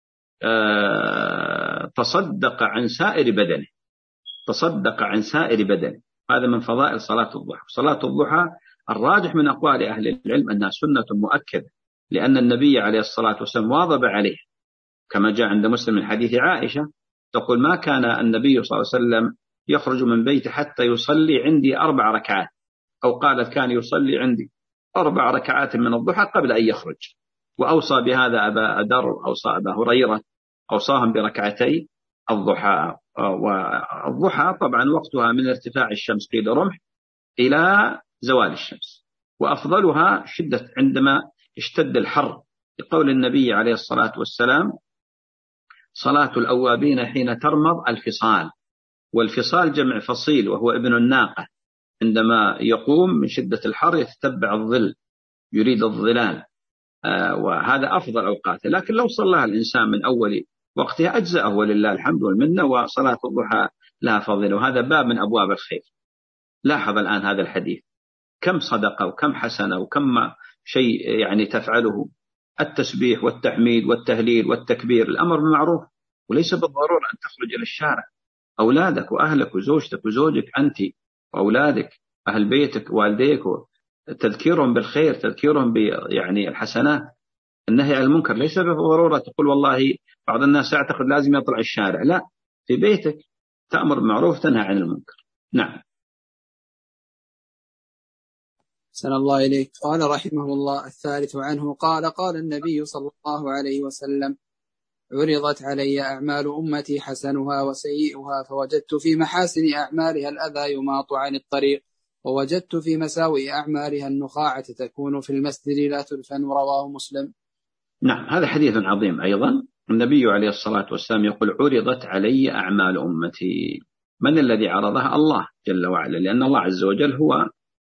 تصدق عن سائر بدنه، تصدق عن سائر بدنه. هذا من فضائل صلاة الضحى. صلاة الضحى الراجح من أقوال أهل العلم أنها سنة مؤكدة، لأن النبي عليه الصلاة والسلام واظب عليه، كما جاء عند مسلم من حديث عائشة تقول: ما كان النبي صلى الله عليه وسلم يخرج من بيته حتى يصلي عندي أربع ركعات، أو قالت: كان يصلي عندي أربع ركعات من الضحى قبل أن يخرج. وأوصى بهذا أبا أدر، أوصى أبا هريرة، أوصاهم بركعتي الضحى. والضحى طبعا وقتها من ارتفاع الشمس قيل رمح إلى زوال الشمس، وأفضلها شدة عندما اشتد الحر لقول النبي عليه الصلاة والسلام: صلاة الأوابين حين ترمض الفصال. والفصال جمع فصيل وهو ابن الناقة، عندما يقوم من شدة الحر يتتبع الظل، يريد الظلال، آه وهذا أفضل أوقاته. لكن لو صلى الإنسان من أول وقتها أجزأه ولله الحمد والمنة، وصلاة الضحى لها فضيلة، وهذا باب من أبواب الخير. لاحظ الآن هذا الحديث، كم صدقة وكم حسنة وكم شيء يعني تفعله، التسبيح والتحميد والتهليل والتكبير، الأمر بالمعروف، وليس بالضرورة أن تخرج إلى الشارع. أولادك وأهلك وزوجتك وزوجك أنت وأولادك أهل بيتك والديك، تذكيرهم بالخير، تذكيرهم يعني الحسنات، النهي عن المنكر. ليس بالضرورة تقول والله بعض الناس يعتقد لازم يطلع الشارع، لا، في بيتك تأمر بالمعروف تنهى عن المنكر. نعم. أحسن الله إليك. قال رحمه الله: الثالث عنه قال: قال النبي صلى الله عليه وسلم: عرضت علي أعمال أمتي حسنها وسيئها، فوجدت في محاسن أعمالها الأذى يماط عن الطريق، ووجدت في مساوئ أعمالها النخاعة تكون في المسجد لا تدفن. رواه مسلم. نعم، هذا حديث عظيم أيضا. النبي عليه الصلاة والسلام يقول: عرضت علي أعمال أمتي. من الذي عرضها؟ الله جل وعلا، لأن الله عز وجل هو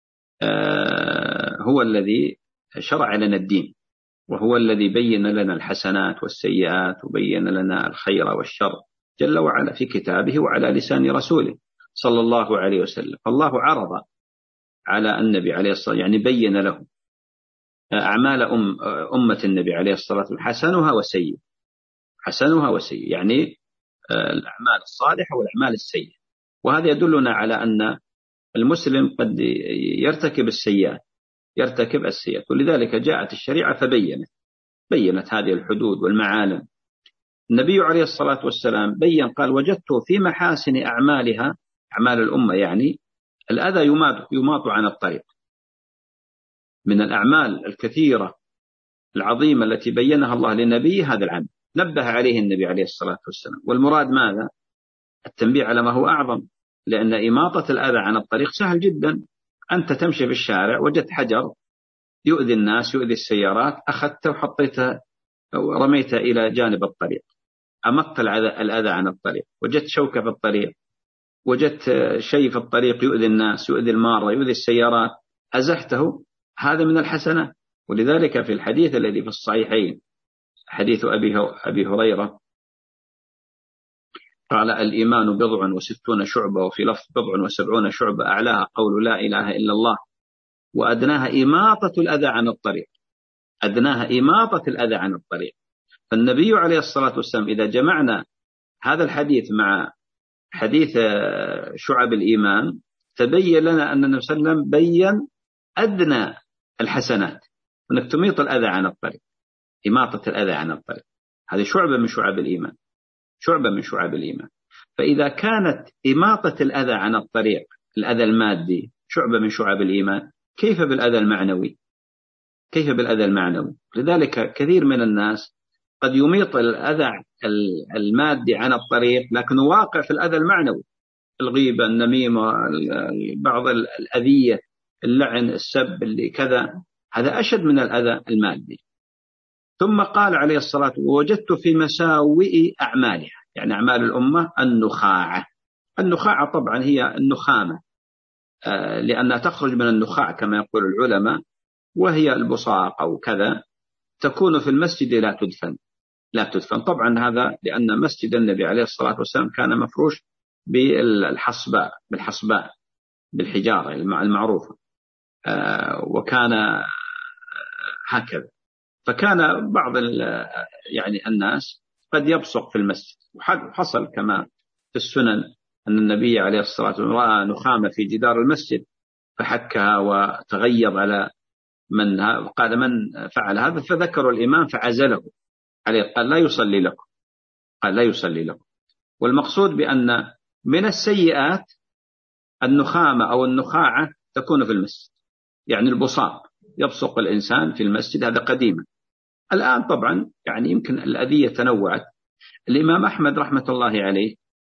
آه هو الذي شرع لنا الدين، وهو الذي بين لنا الحسنات والسيئات، وبين لنا الخير والشر جل وعلا في كتابه وعلى لسان رسوله صلى الله عليه وسلم. فالله عرض على النبي عليه الصلاة والسلام، يعني بين له أعمال أم أمة النبي عليه الصلاة والسلام حسنها وسيئها، حسنها وسيئها، يعني الأعمال الصالحة والأعمال السيئة. وهذا يدلنا على أن المسلم قد يرتكب السيئات يرتكب السيئات ولذلك جاءت الشريعة فبينت بينت هذه الحدود والمعالم. النبي عليه الصلاة والسلام بين، قال: وجدت في محاسن أعمالها، أعمال الأمة يعني الأذى يماط, يماط عن الطريق. من الأعمال الكثيرة العظيمة التي بينها الله لنبيه هذا العمل، نبه عليه النبي عليه الصلاة والسلام. والمراد ماذا؟ التنبيه على ما هو أعظم، لأن إماطة الأذى عن الطريق سهل جدا. أنت تمشي في الشارع، وجدت حجر يؤذي الناس يؤذي السيارات، أخذته وحطيته ورميته إلى جانب الطريق، أمطت الأذى عن الطريق. وجدت شوكة في الطريق، وجدت شيء في الطريق يؤذي الناس يؤذي المارة يؤذي السيارات، أزحته، هذا من الحسنات. ولذلك في الحديث الذي في الصحيحين، حديث أبي أبي هريرة، قال: الإيمان بضع وستون شعبة، وفي لفظ بضع وسبعون شعبة، أعلاها قول لا إله إلا الله، وأدناها إماطة الأذى عن الطريق. أدناها إماطة الأذى عن الطريق. فالنبي عليه الصلاة والسلام إذا جمعنا هذا الحديث مع حديث شعب الإيمان، تبين لنا أن النبي صلى الله عليه وسلم بين أدنى الحسنات، أنك تميط الأذى عن الطريق، إماطة الأذى عن الطريق، هذه شعبة من شعب الإيمان، شعبة من شعب الإيمان. فإذا كانت إماطة الأذى عن الطريق، الأذى المادي، شعبة من شعب الإيمان، كيف بالأذى المعنوي؟ كيف بالأذى المعنوي؟ لذلك كثير من الناس قد يميط الأذى المادي عن الطريق، لكن واقع في الأذى المعنوي، الغيبة، النميمة، بعض الأذية، اللعن، السب، اللي كذا، هذا أشد من الأذى المادي. ثم قال عليه الصلاة والسلام: وجدت في مساوئ أعمالها، يعني أعمال الأمة النخاعة. النخاعة طبعا هي النخامة، لأنها تخرج من النخاع كما يقول العلماء، وهي البصاق أو كذا، تكون في المسجد لا تدفن لا تدفن طبعا هذا لأن مسجد النبي عليه الصلاة والسلام كان مفروش بالحصباء بالحصباء بالحجارة المعروفة، وكان هكذا. فكان بعض يعني الناس قد يبصق في المسجد، وحصل كما في السنن أن النبي عليه الصلاة والسلام رأى نخامة في جدار المسجد فحكها وتغيظ على من قال من فعل هذا، فذكروا الإمام فعزله عليه، قال لا يصلي لكم قال لا يصلي لكم. والمقصود بأن من السيئات النخامة أو النخاعة تكون في المسجد، يعني البصاق، يبصق الإنسان في المسجد، هذا قديما. الآن طبعا يعني يمكن الأذية تنوعت. الإمام أحمد رحمة الله عليه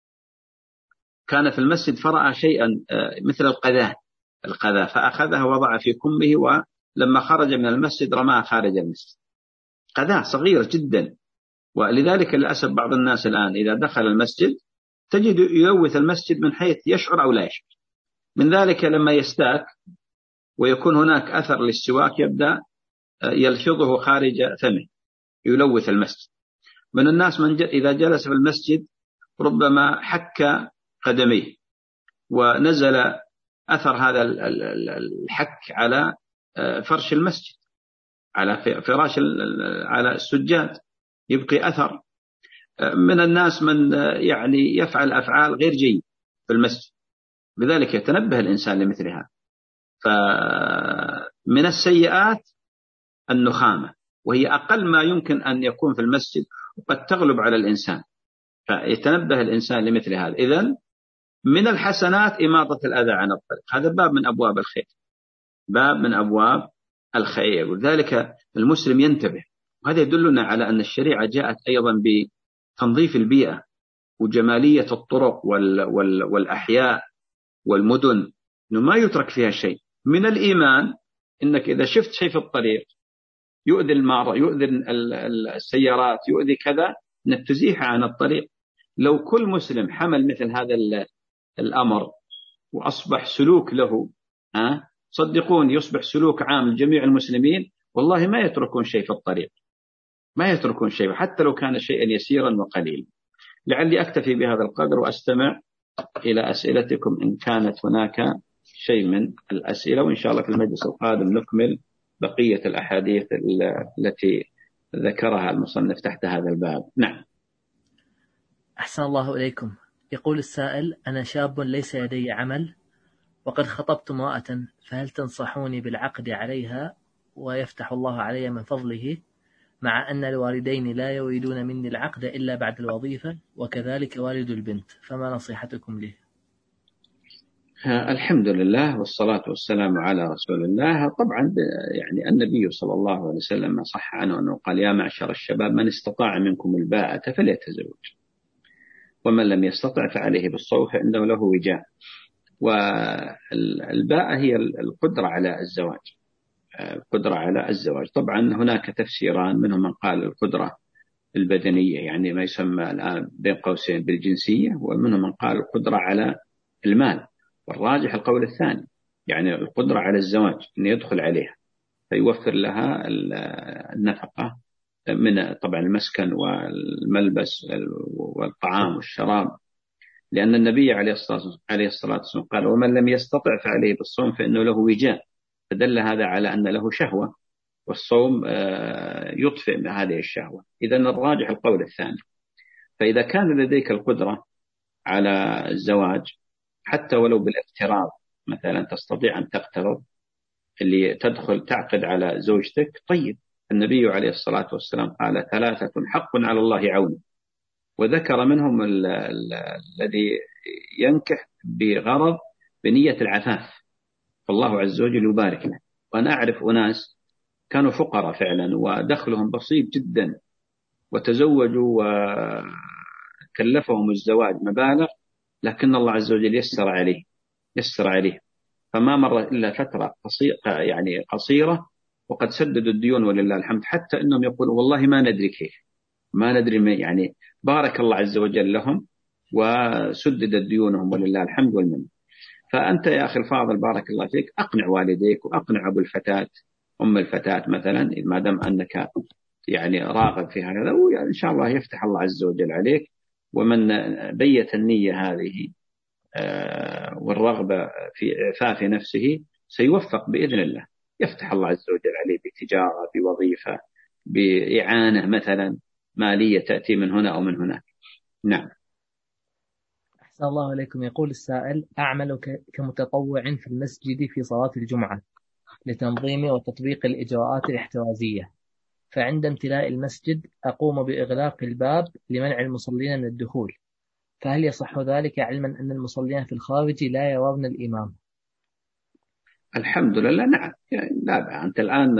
كان في المسجد فرأى شيئا مثل القذاة القذاة فأخذها وضع في كمه، ولما خرج من المسجد رماها خارج المسجد. قذاة صغيرة جدا. ولذلك للأسف بعض الناس الآن إذا دخل المسجد تجد يلوث المسجد من حيث يشعر أو لا يشعر. من ذلك لما يستاك ويكون هناك أثر للسواك يبدأ يلفظه خارج فمه يلوث المسجد. من الناس من إذا جلس في المسجد ربما حك قدميه ونزل أثر هذا الحك على فرش المسجد، على فراش، على السجاد، يبقي أثر. من الناس من يعني يفعل أفعال غير جيدة في المسجد، لذلك يتنبه الإنسان لمثل هذا. فمن السيئات النخامة، وهي أقل ما يمكن أن يكون في المسجد وقد تغلب على الإنسان، فيتنبه الإنسان لمثل هذا. إذن من الحسنات إماطة الأذى عن الطريق، هذا باب من أبواب الخير، باب من أبواب الخير، ولذلك المسلم ينتبه. وهذا يدلنا على أن الشريعة جاءت أيضا بتنظيف البيئة وجمالية الطرق والأحياء والمدن، إنه ما يترك فيها شيء. من الإيمان إنك إذا شفت شيء في الطريق يؤذي المار، يؤذي السيارات، يؤذي كذا، إنك تزيحه عن الطريق. لو كل مسلم حمل مثل هذا الأمر وأصبح سلوك له، ها صدقون يصبح سلوك عام لجميع المسلمين، والله ما يتركون شيء في الطريق، ما يتركون شيء حتى لو كان شيئا يسيرا وقليلا. لعلي أكتفي بهذا القدر وأستمع إلى أسئلتكم إن كانت هناك شيء من الأسئلة، وإن شاء الله في المجلس القادم نكمل بقية الأحاديث التي ذكرها المصنف تحت هذا الباب. نعم. أحسن الله إليكم. يقول السائل: أنا شاب ليس لدي عمل وقد خطبت امرأة، فهل تنصحوني بالعقد عليها ويفتح الله علي من فضله، مع أن الوالدين لا يريدون مني العقد إلا بعد الوظيفة، وكذلك والد البنت، فما نصيحتكم له؟ الحمد لله والصلاة والسلام على رسول الله. طبعا يعني النبي صلى الله عليه وسلم صح عنه أنه قال: يا معشر الشباب من استطاع منكم الباءة فليتزوج، ومن لم يستطع فعليه بالصوم فإنه له وجاء. والباءة هي القدرة على الزواج، القدرة على الزواج. طبعا هناك تفسيران، منهم من قال القدرة البدنية يعني ما يسمى الآن بين قوسين بالجنسية، ومنهم من قال القدرة على المال، والراجح القول الثاني، يعني القدرة على الزواج أن يدخل عليها فيوفر لها النفقة من طبعا المسكن والملبس والطعام والشراب، لأن النبي عليه الصلاة والسلام قال: ومن لم يستطع فعليه بالصوم فإنه له وجاء، فدل هذا على أن له شهوة، والصوم يطفئ هذه الشهوة. إذن الراجح القول الثاني. فإذا كان لديك القدرة على الزواج حتى ولو بالاقتراض، مثلا تستطيع أن تقترض اللي تدخل تعقد على زوجتك، طيب. النبي عليه الصلاة والسلام قال: ثلاثة حق على الله عون، وذكر منهم الذي ينكح بغرض بنية العفاف، فالله عز وجل يبارك له. وأنا أعرف أناس كانوا فقراء فعلا ودخلهم بسيط جدا، وتزوجوا وكلفهم الزواج مبالغ، لكن الله عز وجل يسر عليه يسر عليه فما مر إلا فترة قصيرة يعني قصيرة وقد سددوا الديون ولله الحمد، حتى أنهم يقولوا والله ما ندري كيف، ما ندري ما يعني بارك الله عز وجل لهم وسددت ديونهم ولله الحمد والمنة. فأنت يا أخي الفاضل بارك الله فيك أقنع والديك وأقنع أبو الفتاة أم الفتاة مثلا، ما دام أنك يعني راغب في هذا، وإن شاء الله يفتح الله عز وجل عليك. ومن بيت النية هذه والرغبة في إعفاف نفسه سيوفق بإذن الله، يفتح الله عز وجل عليه بتجارة، بوظيفة، بإعانة مثلا مالية تأتي من هنا أو من هناك. نعم. أحسن الله عليكم. يقول السائل: أعمل كمتطوع في المسجد في صلاة الجمعة لتنظيم وتطبيق الإجراءات الاحترازية، فعند امتلاء المسجد أقوم بإغلاق الباب لمنع المصلين من الدخول، فهل يصح ذلك علما أن المصلين في الخارج لا يرون الإمام؟ الحمد لله. نعم. يعني لا، أنت الآن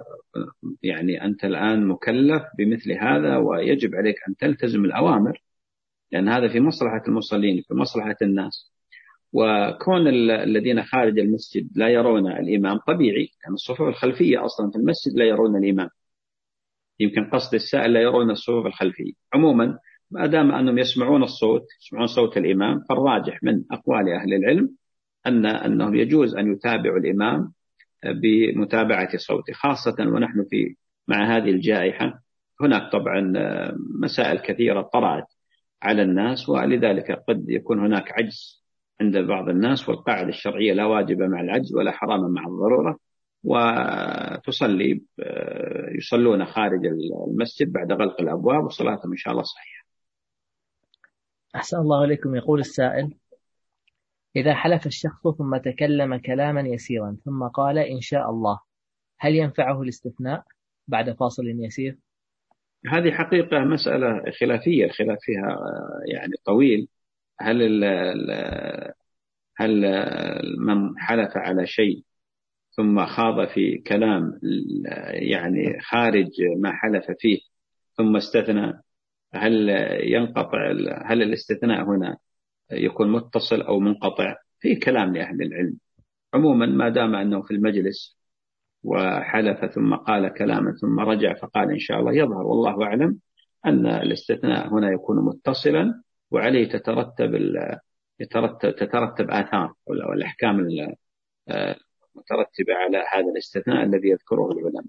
يعني أنت الآن مكلف بمثل هذا، ويجب عليك أن تلتزم الأوامر، لأن هذا في مصلحة المصلين، في مصلحة الناس. وكون الذين خارج المسجد لا يرون الإمام طبيعي، يعني الصفوف الخلفية أصلا في المسجد لا يرون الإمام، يمكن قصد السائل لا يرون الصفوف الخلفية. عموما ما دام أنهم يسمعون الصوت، يسمعون صوت الإمام، فالراجح من أقوال أهل العلم أن أنهم يجوز أن يتابعوا الإمام بمتابعة صوته، خاصة ونحن في مع هذه الجائحة. هناك طبعا مسائل كثيرة طرأت على الناس، ولذلك قد يكون هناك عجز عند بعض الناس، والقاعدة الشرعية لا واجب مع العجز ولا حرام مع الضرورة، وتصلي يصلون خارج المسجد بعد غلق الأبواب، وصلاتهم إن شاء الله صحيحة. أحسن الله عليكم. يقول السائل: إذا حلف الشخص ثم تكلم كلاما يسيرا ثم قال إن شاء الله، هل ينفعه الاستثناء بعد فاصل يسير؟ هذه حقيقة مسألة خلافية، الخلاف فيها يعني طويل. هل هل من حلف على شيء ثم خاض في كلام يعني خارج ما حلف فيه ثم استثنى، هل ينقطع؟ هل الاستثناء هنا يكون متصل أو منقطع؟ في كلام لأهل العلم. عموما ما دام أنه في المجلس وحلف ثم قال كلاما ثم رجع فقال إن شاء الله، يظهر والله أعلم أن الاستثناء هنا يكون متصلا، وعليه تترتب يترتب تترتب آثار والأحكام المترتبة على هذا الاستثناء الذي يذكره العلماء.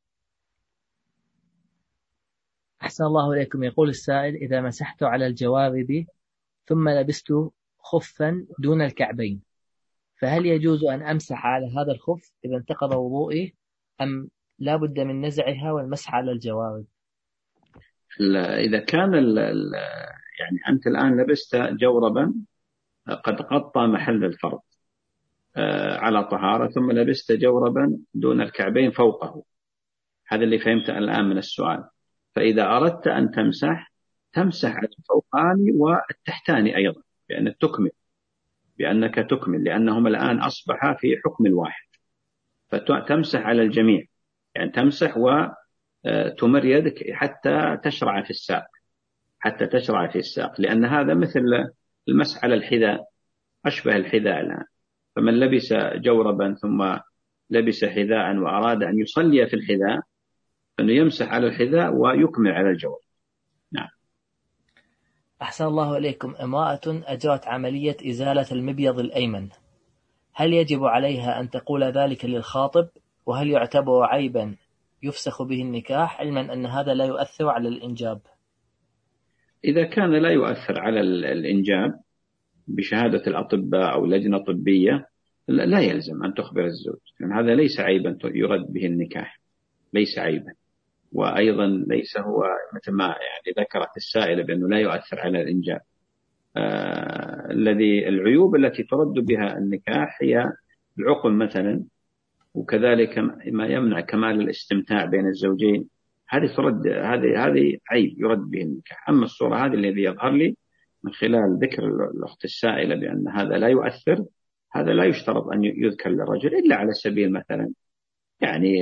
أحسن الله إليكم. يقول السائل: إذا مسحت على الجوارب ثم لبست خفا دون الكعبين، فهل يجوز أن أمسح على هذا الخف إذا انتقض وضوئي، أم لا بد من نزعها والمسح على الجوارب؟ إذا كان ال ال يعني أنت الآن لبست جوربا قد غطى محل الفرض على طهارة، ثم لبست جوربا دون الكعبين فوقه، هذا اللي فهمته الآن من السؤال. فإذا أردت أن تمسح تمسح على الفوقاني والتحتاني أيضا، بأنك تكمل بأنك تكمل لأنهم الآن أصبحا في حكم الواحد، فتمسح على الجميع، يعني تمسح وتمر يدك حتى تشرع في الساق، حتى تشرع في الساق، لأن هذا مثل المسح على الحذاء، أشبه الحذاء الآن. فمن لبس جوربا ثم لبس حذاء وأراد أن يصلي في الحذاء فإنه يمسح على الحذاء ويكمل على الجورب. نعم. أحسن الله إليكم. امرأة أجرت عملية إزالة المبيض الأيمن، هل يجب عليها أن تقول ذلك للخاطب؟ وهل يعتبر عيبا يفسخ به النكاح، علما أن هذا لا يؤثر على الإنجاب؟ إذا كان لا يؤثر على الإنجاب بشهادة الأطباء أو لجنة طبية لا يلزم أن تخبر الزوج، لأن هذا ليس عيبا يرد به النكاح، ليس عيبا. وأيضا ليس هو مثل ما يعني ذكرت السائلة بأنه لا يؤثر على الإنجاب. آه الذي العيوب التي ترد بها النكاح هي العقم مثلا، وكذلك ما يمنع كمال الاستمتاع بين الزوجين، هذه ترد، هذه هذه عيب يرد به النكاح. أما الصورة هذه الذي يظهر لي من خلال ذكر الأخت السائلة بأن هذا لا يؤثر، هذا لا يشترط أن يذكر للرجل إلا على سبيل مثلا يعني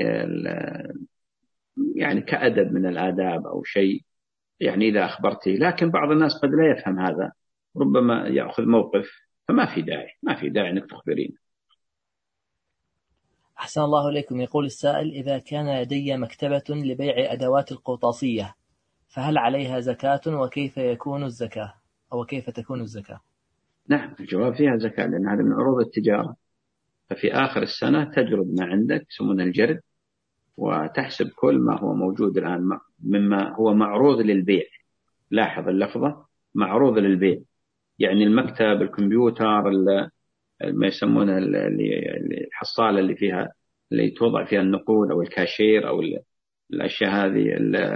يعني كأدب من الآداب أو شيء، يعني إذا أخبرته. لكن بعض الناس قد لا يفهم هذا، ربما يأخذ موقف، فما في داعي ما في داعي أنك تخبرين. أحسن الله إليكم. يقول السائل: إذا كان لدي مكتبة لبيع أدوات القرطاسية فهل عليها زكاة، وكيف يكون الزكاة أو كيف تكون الزكاة؟ نعم، الجواب فيها زكاة، لأن هذا من عروض التجارة، ففي آخر السنة تجرد ما عندك يسمونه الجرد، وتحسب كل ما هو موجود الآن مما هو معروض للبيع. لاحظ اللفظة معروض للبيع، يعني المكتب، الكمبيوتر، ما يسمونه الحصالة اللي فيها اللي توضع فيها النقود أو الكاشير أو الأشياء هذه،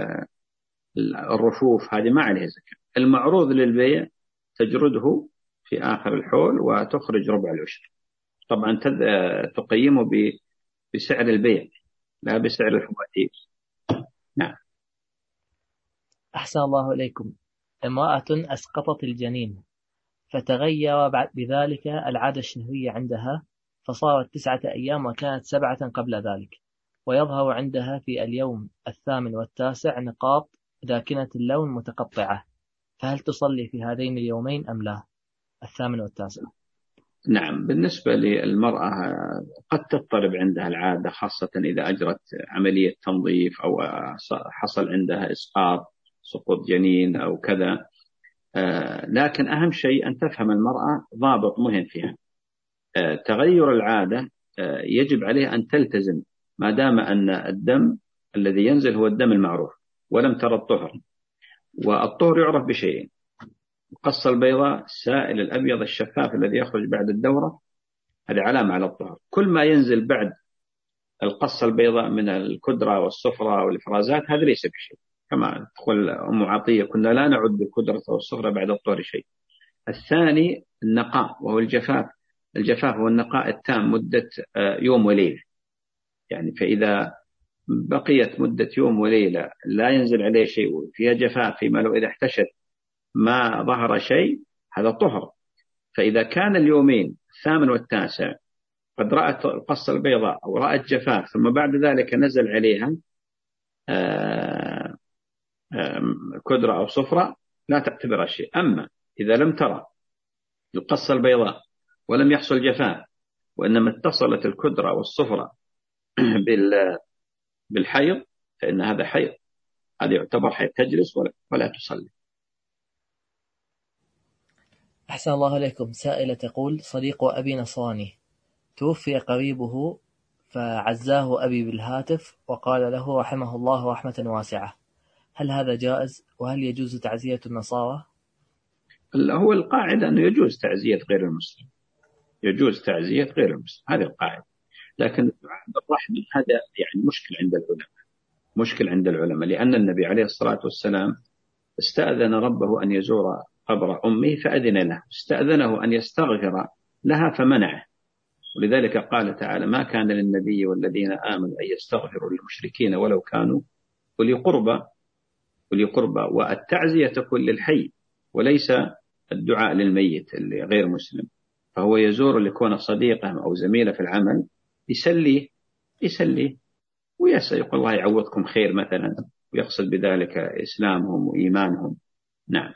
الرفوف، هذه ما عليها زكاة. المعروض للبيع تجرده في آخر الحول وتخرج ربع العشر، طبعا تقيمه بسعر البيع لا بسعر الفواتير. نعم. أحسن الله إليكم. امرأة أسقطت الجنين فتغير بعد بذلك العادة الشهرية عندها، فصارت تسعة أيام وكانت سبعة قبل ذلك، ويظهر عندها في اليوم الثامن والتاسع نقاط داكنة اللون متقطعة، فهل تصلي في هذين اليومين أم لا، الثامن والتاسع؟ نعم، بالنسبة للمرأة قد تضطرب عندها العادة، خاصة إذا أجرت عملية تنظيف أو حصل عندها إسقاط، سقوط جنين أو كذا. لكن أهم شيء أن تفهم المرأة ضابط مهم فيها. تغير العادة يجب عليها أن تلتزم ما دام أن الدم الذي ينزل هو الدم المعروف ولم ترى الطهر. والطهر يعرف بشيئين: القصة البيضاء، السائل الأبيض الشفاف الذي يخرج بعد الدورة، هذه علامة على الطهر. كل ما ينزل بعد القصة البيضاء من الكدرة والصفرة والإفرازات هذا ليس بشيء، كما تقول أم عطية: كنا لا نعد الكدرة والصفرة بعد الطهر شيء. الثاني النقاء، وهو الجفاف. الجفاف هو النقاء التام مدة يوم وليلة، يعني فإذا بقيت مدة يوم وليلة لا ينزل عليه شيء فيها جفاف، فيما لو إذا احتشت ما ظهر شيء هذا طهر. فإذا كان اليومين الثامن والتاسع قد رأت القصة البيضاء أو رأت جفاف ثم بعد ذلك نزل عليها كدرة أو صفرة لا تعتبر شيء. أما إذا لم ترى القصة البيضاء ولم يحصل جفاف وإنما اتصلت الكدرة والصفرة بالحيض فإن هذا حيض، هذا يعتبر حيض، تجلس ولا, ولا تصلي. أحسن الله عليكم. سائلة تقول: صديق أبي نصراني توفي قريبه فعزاه أبي بالهاتف وقال له رحمه الله رحمة واسعة، هل هذا جائز؟ وهل يجوز تعزية النصارى؟ هو القاعدة أنه يجوز تعزية غير المسلم، يجوز تعزية غير المسلم، هذه القاعدة. لكن الدعاء بالرحمة هذا يعني مشكل عند العلماء، مشكل عند العلماء لأن النبي عليه الصلاة والسلام استأذن ربه أن يزور قبر أمه فأذن له، استأذنه أن يستغفر لها فمنعه. ولذلك قال تعالى: ما كان للنبي والذين آمنوا أن يستغفروا للمشركين ولو كانوا أولي قربى. أولي قربى. والتعزية تكون للحي وليس الدعاء للميت اللي غير مسلم. فهو يزور لكون صديقه أو زميله في العمل، يسليه يسليه ويسأل، يقول الله يعوضكم خير مثلا، ويقصد بذلك إسلامهم وإيمانهم. نعم.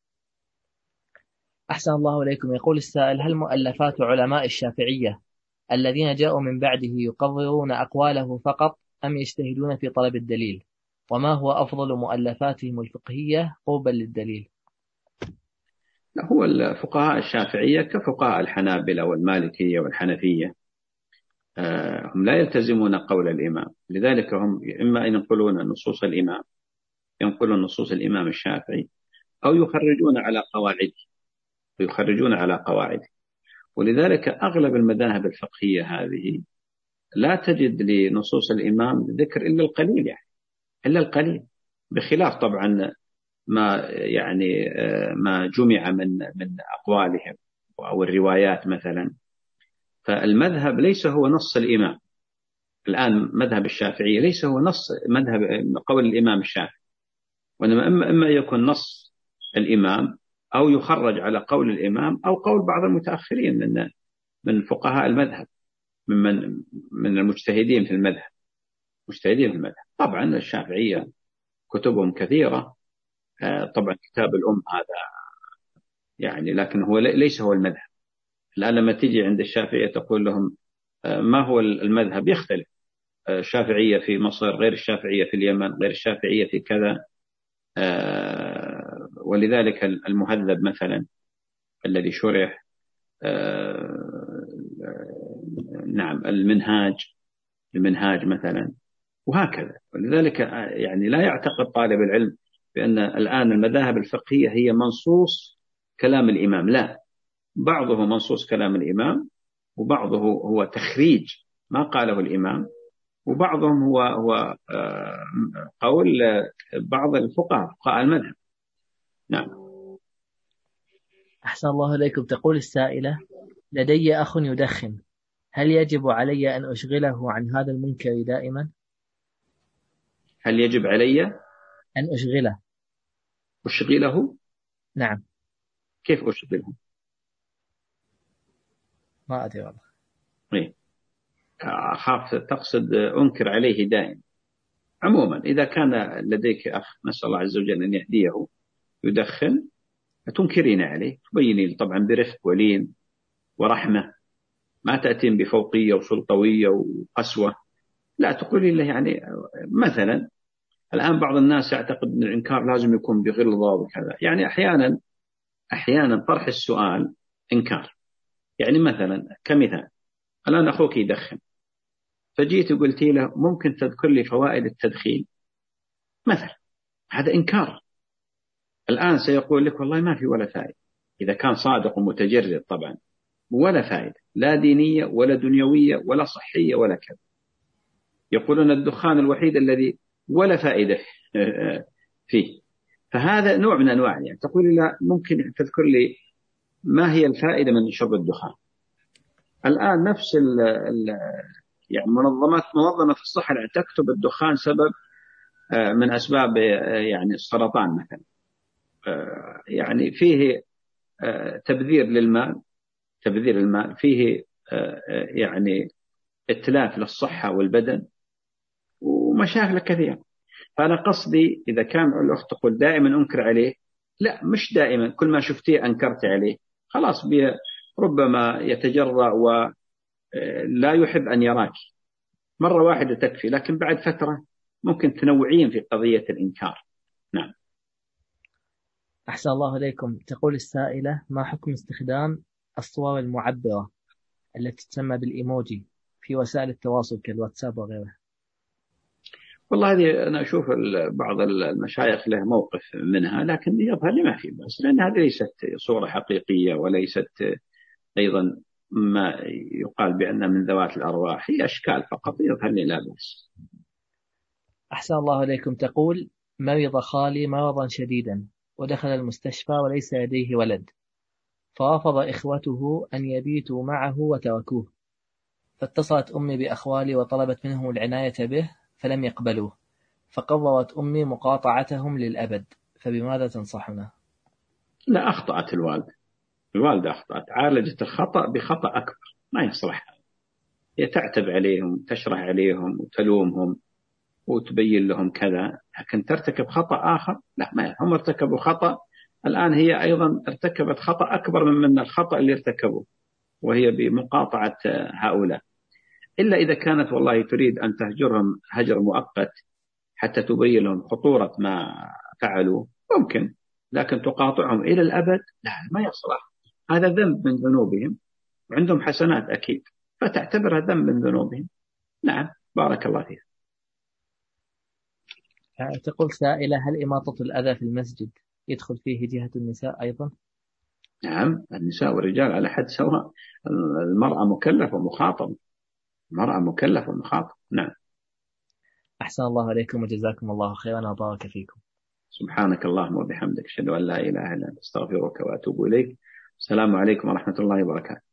أحسن الله إليكم. يقول السائل: هل مؤلفات علماء الشافعية الذين جاءوا من بعده يقررون أقواله فقط أم يجتهدون في طلب الدليل؟ وما هو أفضل مؤلفاتهم الفقهية قربا للدليل؟ هو الفقهاء الشافعية كفقهاء الحنابلة والمالكية والحنفية، هم لا يلتزمون قول الإمام، لذلك هم إما أن ينقلون نصوص الإمام، ينقلون نصوص الإمام الشافعي، أو يخرجون على قواعده ويخرجون على قواعده. ولذلك أغلب المذاهب الفقهية هذه لا تجد لنصوص الإمام ذكر إلا القليل، يعني إلا القليل، بخلاف طبعا ما يعني ما جمع من من أقوالهم أو الروايات مثلا. فالمذهب ليس هو نص الإمام. الآن مذهب الشافعية ليس هو نص مذهب قول الإمام الشافعي، وإنما إما إما يكون نص الإمام أو يخرج على قول الإمام أو قول بعض المتأخرين من من فقهاء المذهب، من من المجتهدين في المذهب، مجتهدين في المذهب. طبعا الشافعية كتبهم كثيرة، طبعا كتاب الأم هذا يعني، لكن هو ليس هو المذهب. الآن لما تيجي عند الشافعية تقول لهم ما هو المذهب، يختلف. الشافعية في مصر غير الشافعية في اليمن غير الشافعية في كذا. ولذلك المهذب مثلا الذي شرح، نعم المنهاج المنهاج مثلا، وهكذا. ولذلك يعني لا يعتقد طالب العلم بأن الآن المذاهب الفقهية هي منصوص كلام الإمام، لا، بعضه منصوص كلام الإمام وبعضه هو تخريج ما قاله الإمام، وبعضهم هو هو قول بعض الفقهاء فقهاء المذهب. نعم. أحسن الله إليكم. تقول السائلة: لدي أخ يدخن، هل يجب علي أن أشغله عن هذا المنكر دائما؟ هل يجب علي أن أشغله؟ أشغله؟ نعم. كيف أشغله؟ ما أدري والله. إيه؟ أخاف تقصد أنكر عليه دائما. عموما إذا كان لديك أخ نسأل الله عز وجل أن يهديه يدخن، تنكرين عليه، تبيني طبعا برفق ولين ورحمة، ما تأتين بفوقية وسلطوية وقسوة. لا، تقولي له يعني مثلا الآن بعض الناس يعتقد أن الإنكار لازم يكون بغلظة وكذا، يعني أحيانا أحيانا طرح السؤال إنكار. يعني مثلا كمثال، الآن أخوك يدخن، فجيت وقلت له ممكن تذكر لي فوائد التدخين مثلا، هذا إنكار. الآن سيقول لك والله ما في ولا فائدة، إذا كان صادق ومتجرد طبعا، ولا فائدة لا دينية ولا دنيوية ولا صحية ولا كذا. يقولون الدخان الوحيد الذي ولا فائدة فيه. فهذا نوع من أنواع، يعني تقول لا ممكن تذكر لي ما هي الفائدة من شرب الدخان. الآن نفس ال ال يعني منظمات منظمة الصحة تكتب الدخان سبب من أسباب يعني السرطان مثلا، يعني فيه تبذير للمال، تبذير المال فيه يعني اتلاف للصحة والبدن ومشاكل كثيرة. فأنا قصدي إذا كان الأخت تقول دائما أنكر عليه، لا مش دائما، كل ما شفتيه أنكرت عليه خلاص، ربما يتجرأ ولا يحب أن يراك، مرة واحدة تكفي، لكن بعد فترة ممكن تنوعين في قضية الإنكار. نعم. أحسن الله إليكم. تقول السائلة: ما حكم استخدام الصور المعبرة التي تسمى بالإيموجي في وسائل التواصل كالواتساب وغيرها؟ والله هذه أنا أشوف بعض المشايخ له موقف منها، لكن يظهر لي ما في بس، لأن هذه ليست صورة حقيقية وليست أيضا ما يقال بأن من ذوات الأرواح، هي أشكال فقط، يظهر لي لا بأس. أحسن الله إليكم. تقول: مرض خالي مرضا شديدا ودخل المستشفى وليس لديه ولد، فرفض إخوته أن يبيتوا معه وتركوه، فاتصلت أمي بأخوالي وطلبت منهم العناية به فلم يقبلوه، فقررت أمي مقاطعتهم للأبد، فبماذا تنصحنا؟ لا، أخطأت الوالدة، الوالدة أخطأت، عالجت الخطأ بخطأ أكبر، ما يصلح. هي تعتب عليهم، تشرح عليهم وتلومهم وتبين لهم كذا، لكن ترتكب خطأ آخر لا، ما هم ارتكبوا خطأ، الآن هي أيضا ارتكبت خطأ أكبر من, من الخطأ اللي ارتكبوه، وهي بمقاطعة هؤلاء. إلا إذا كانت والله تريد أن تهجرهم هجر مؤقت حتى تبين لهم خطورة ما فعلوا ممكن، لكن تقاطعهم إلى الأبد لا، ما يصلح، هذا ذنب من ذنوبهم، وعندهم حسنات أكيد، فتعتبرها ذنب من ذنوبهم. نعم، بارك الله فيك. تقول سائلة: هل إماطة الأذى في المسجد يدخل فيه جهة النساء أيضا؟ نعم، النساء والرجال على حد سواء، المرأة مكلفة ومخاطبة، المرأة مكلفة ومخاطبة. نعم. أحسن الله عليكم وجزاكم الله خيرا وبارك فيكم. سبحانك اللهم وبحمدك، أشهد أن لا إله إلا أنت، أستغفرك وأتوب إليك. السلام عليكم ورحمة الله وبركاته.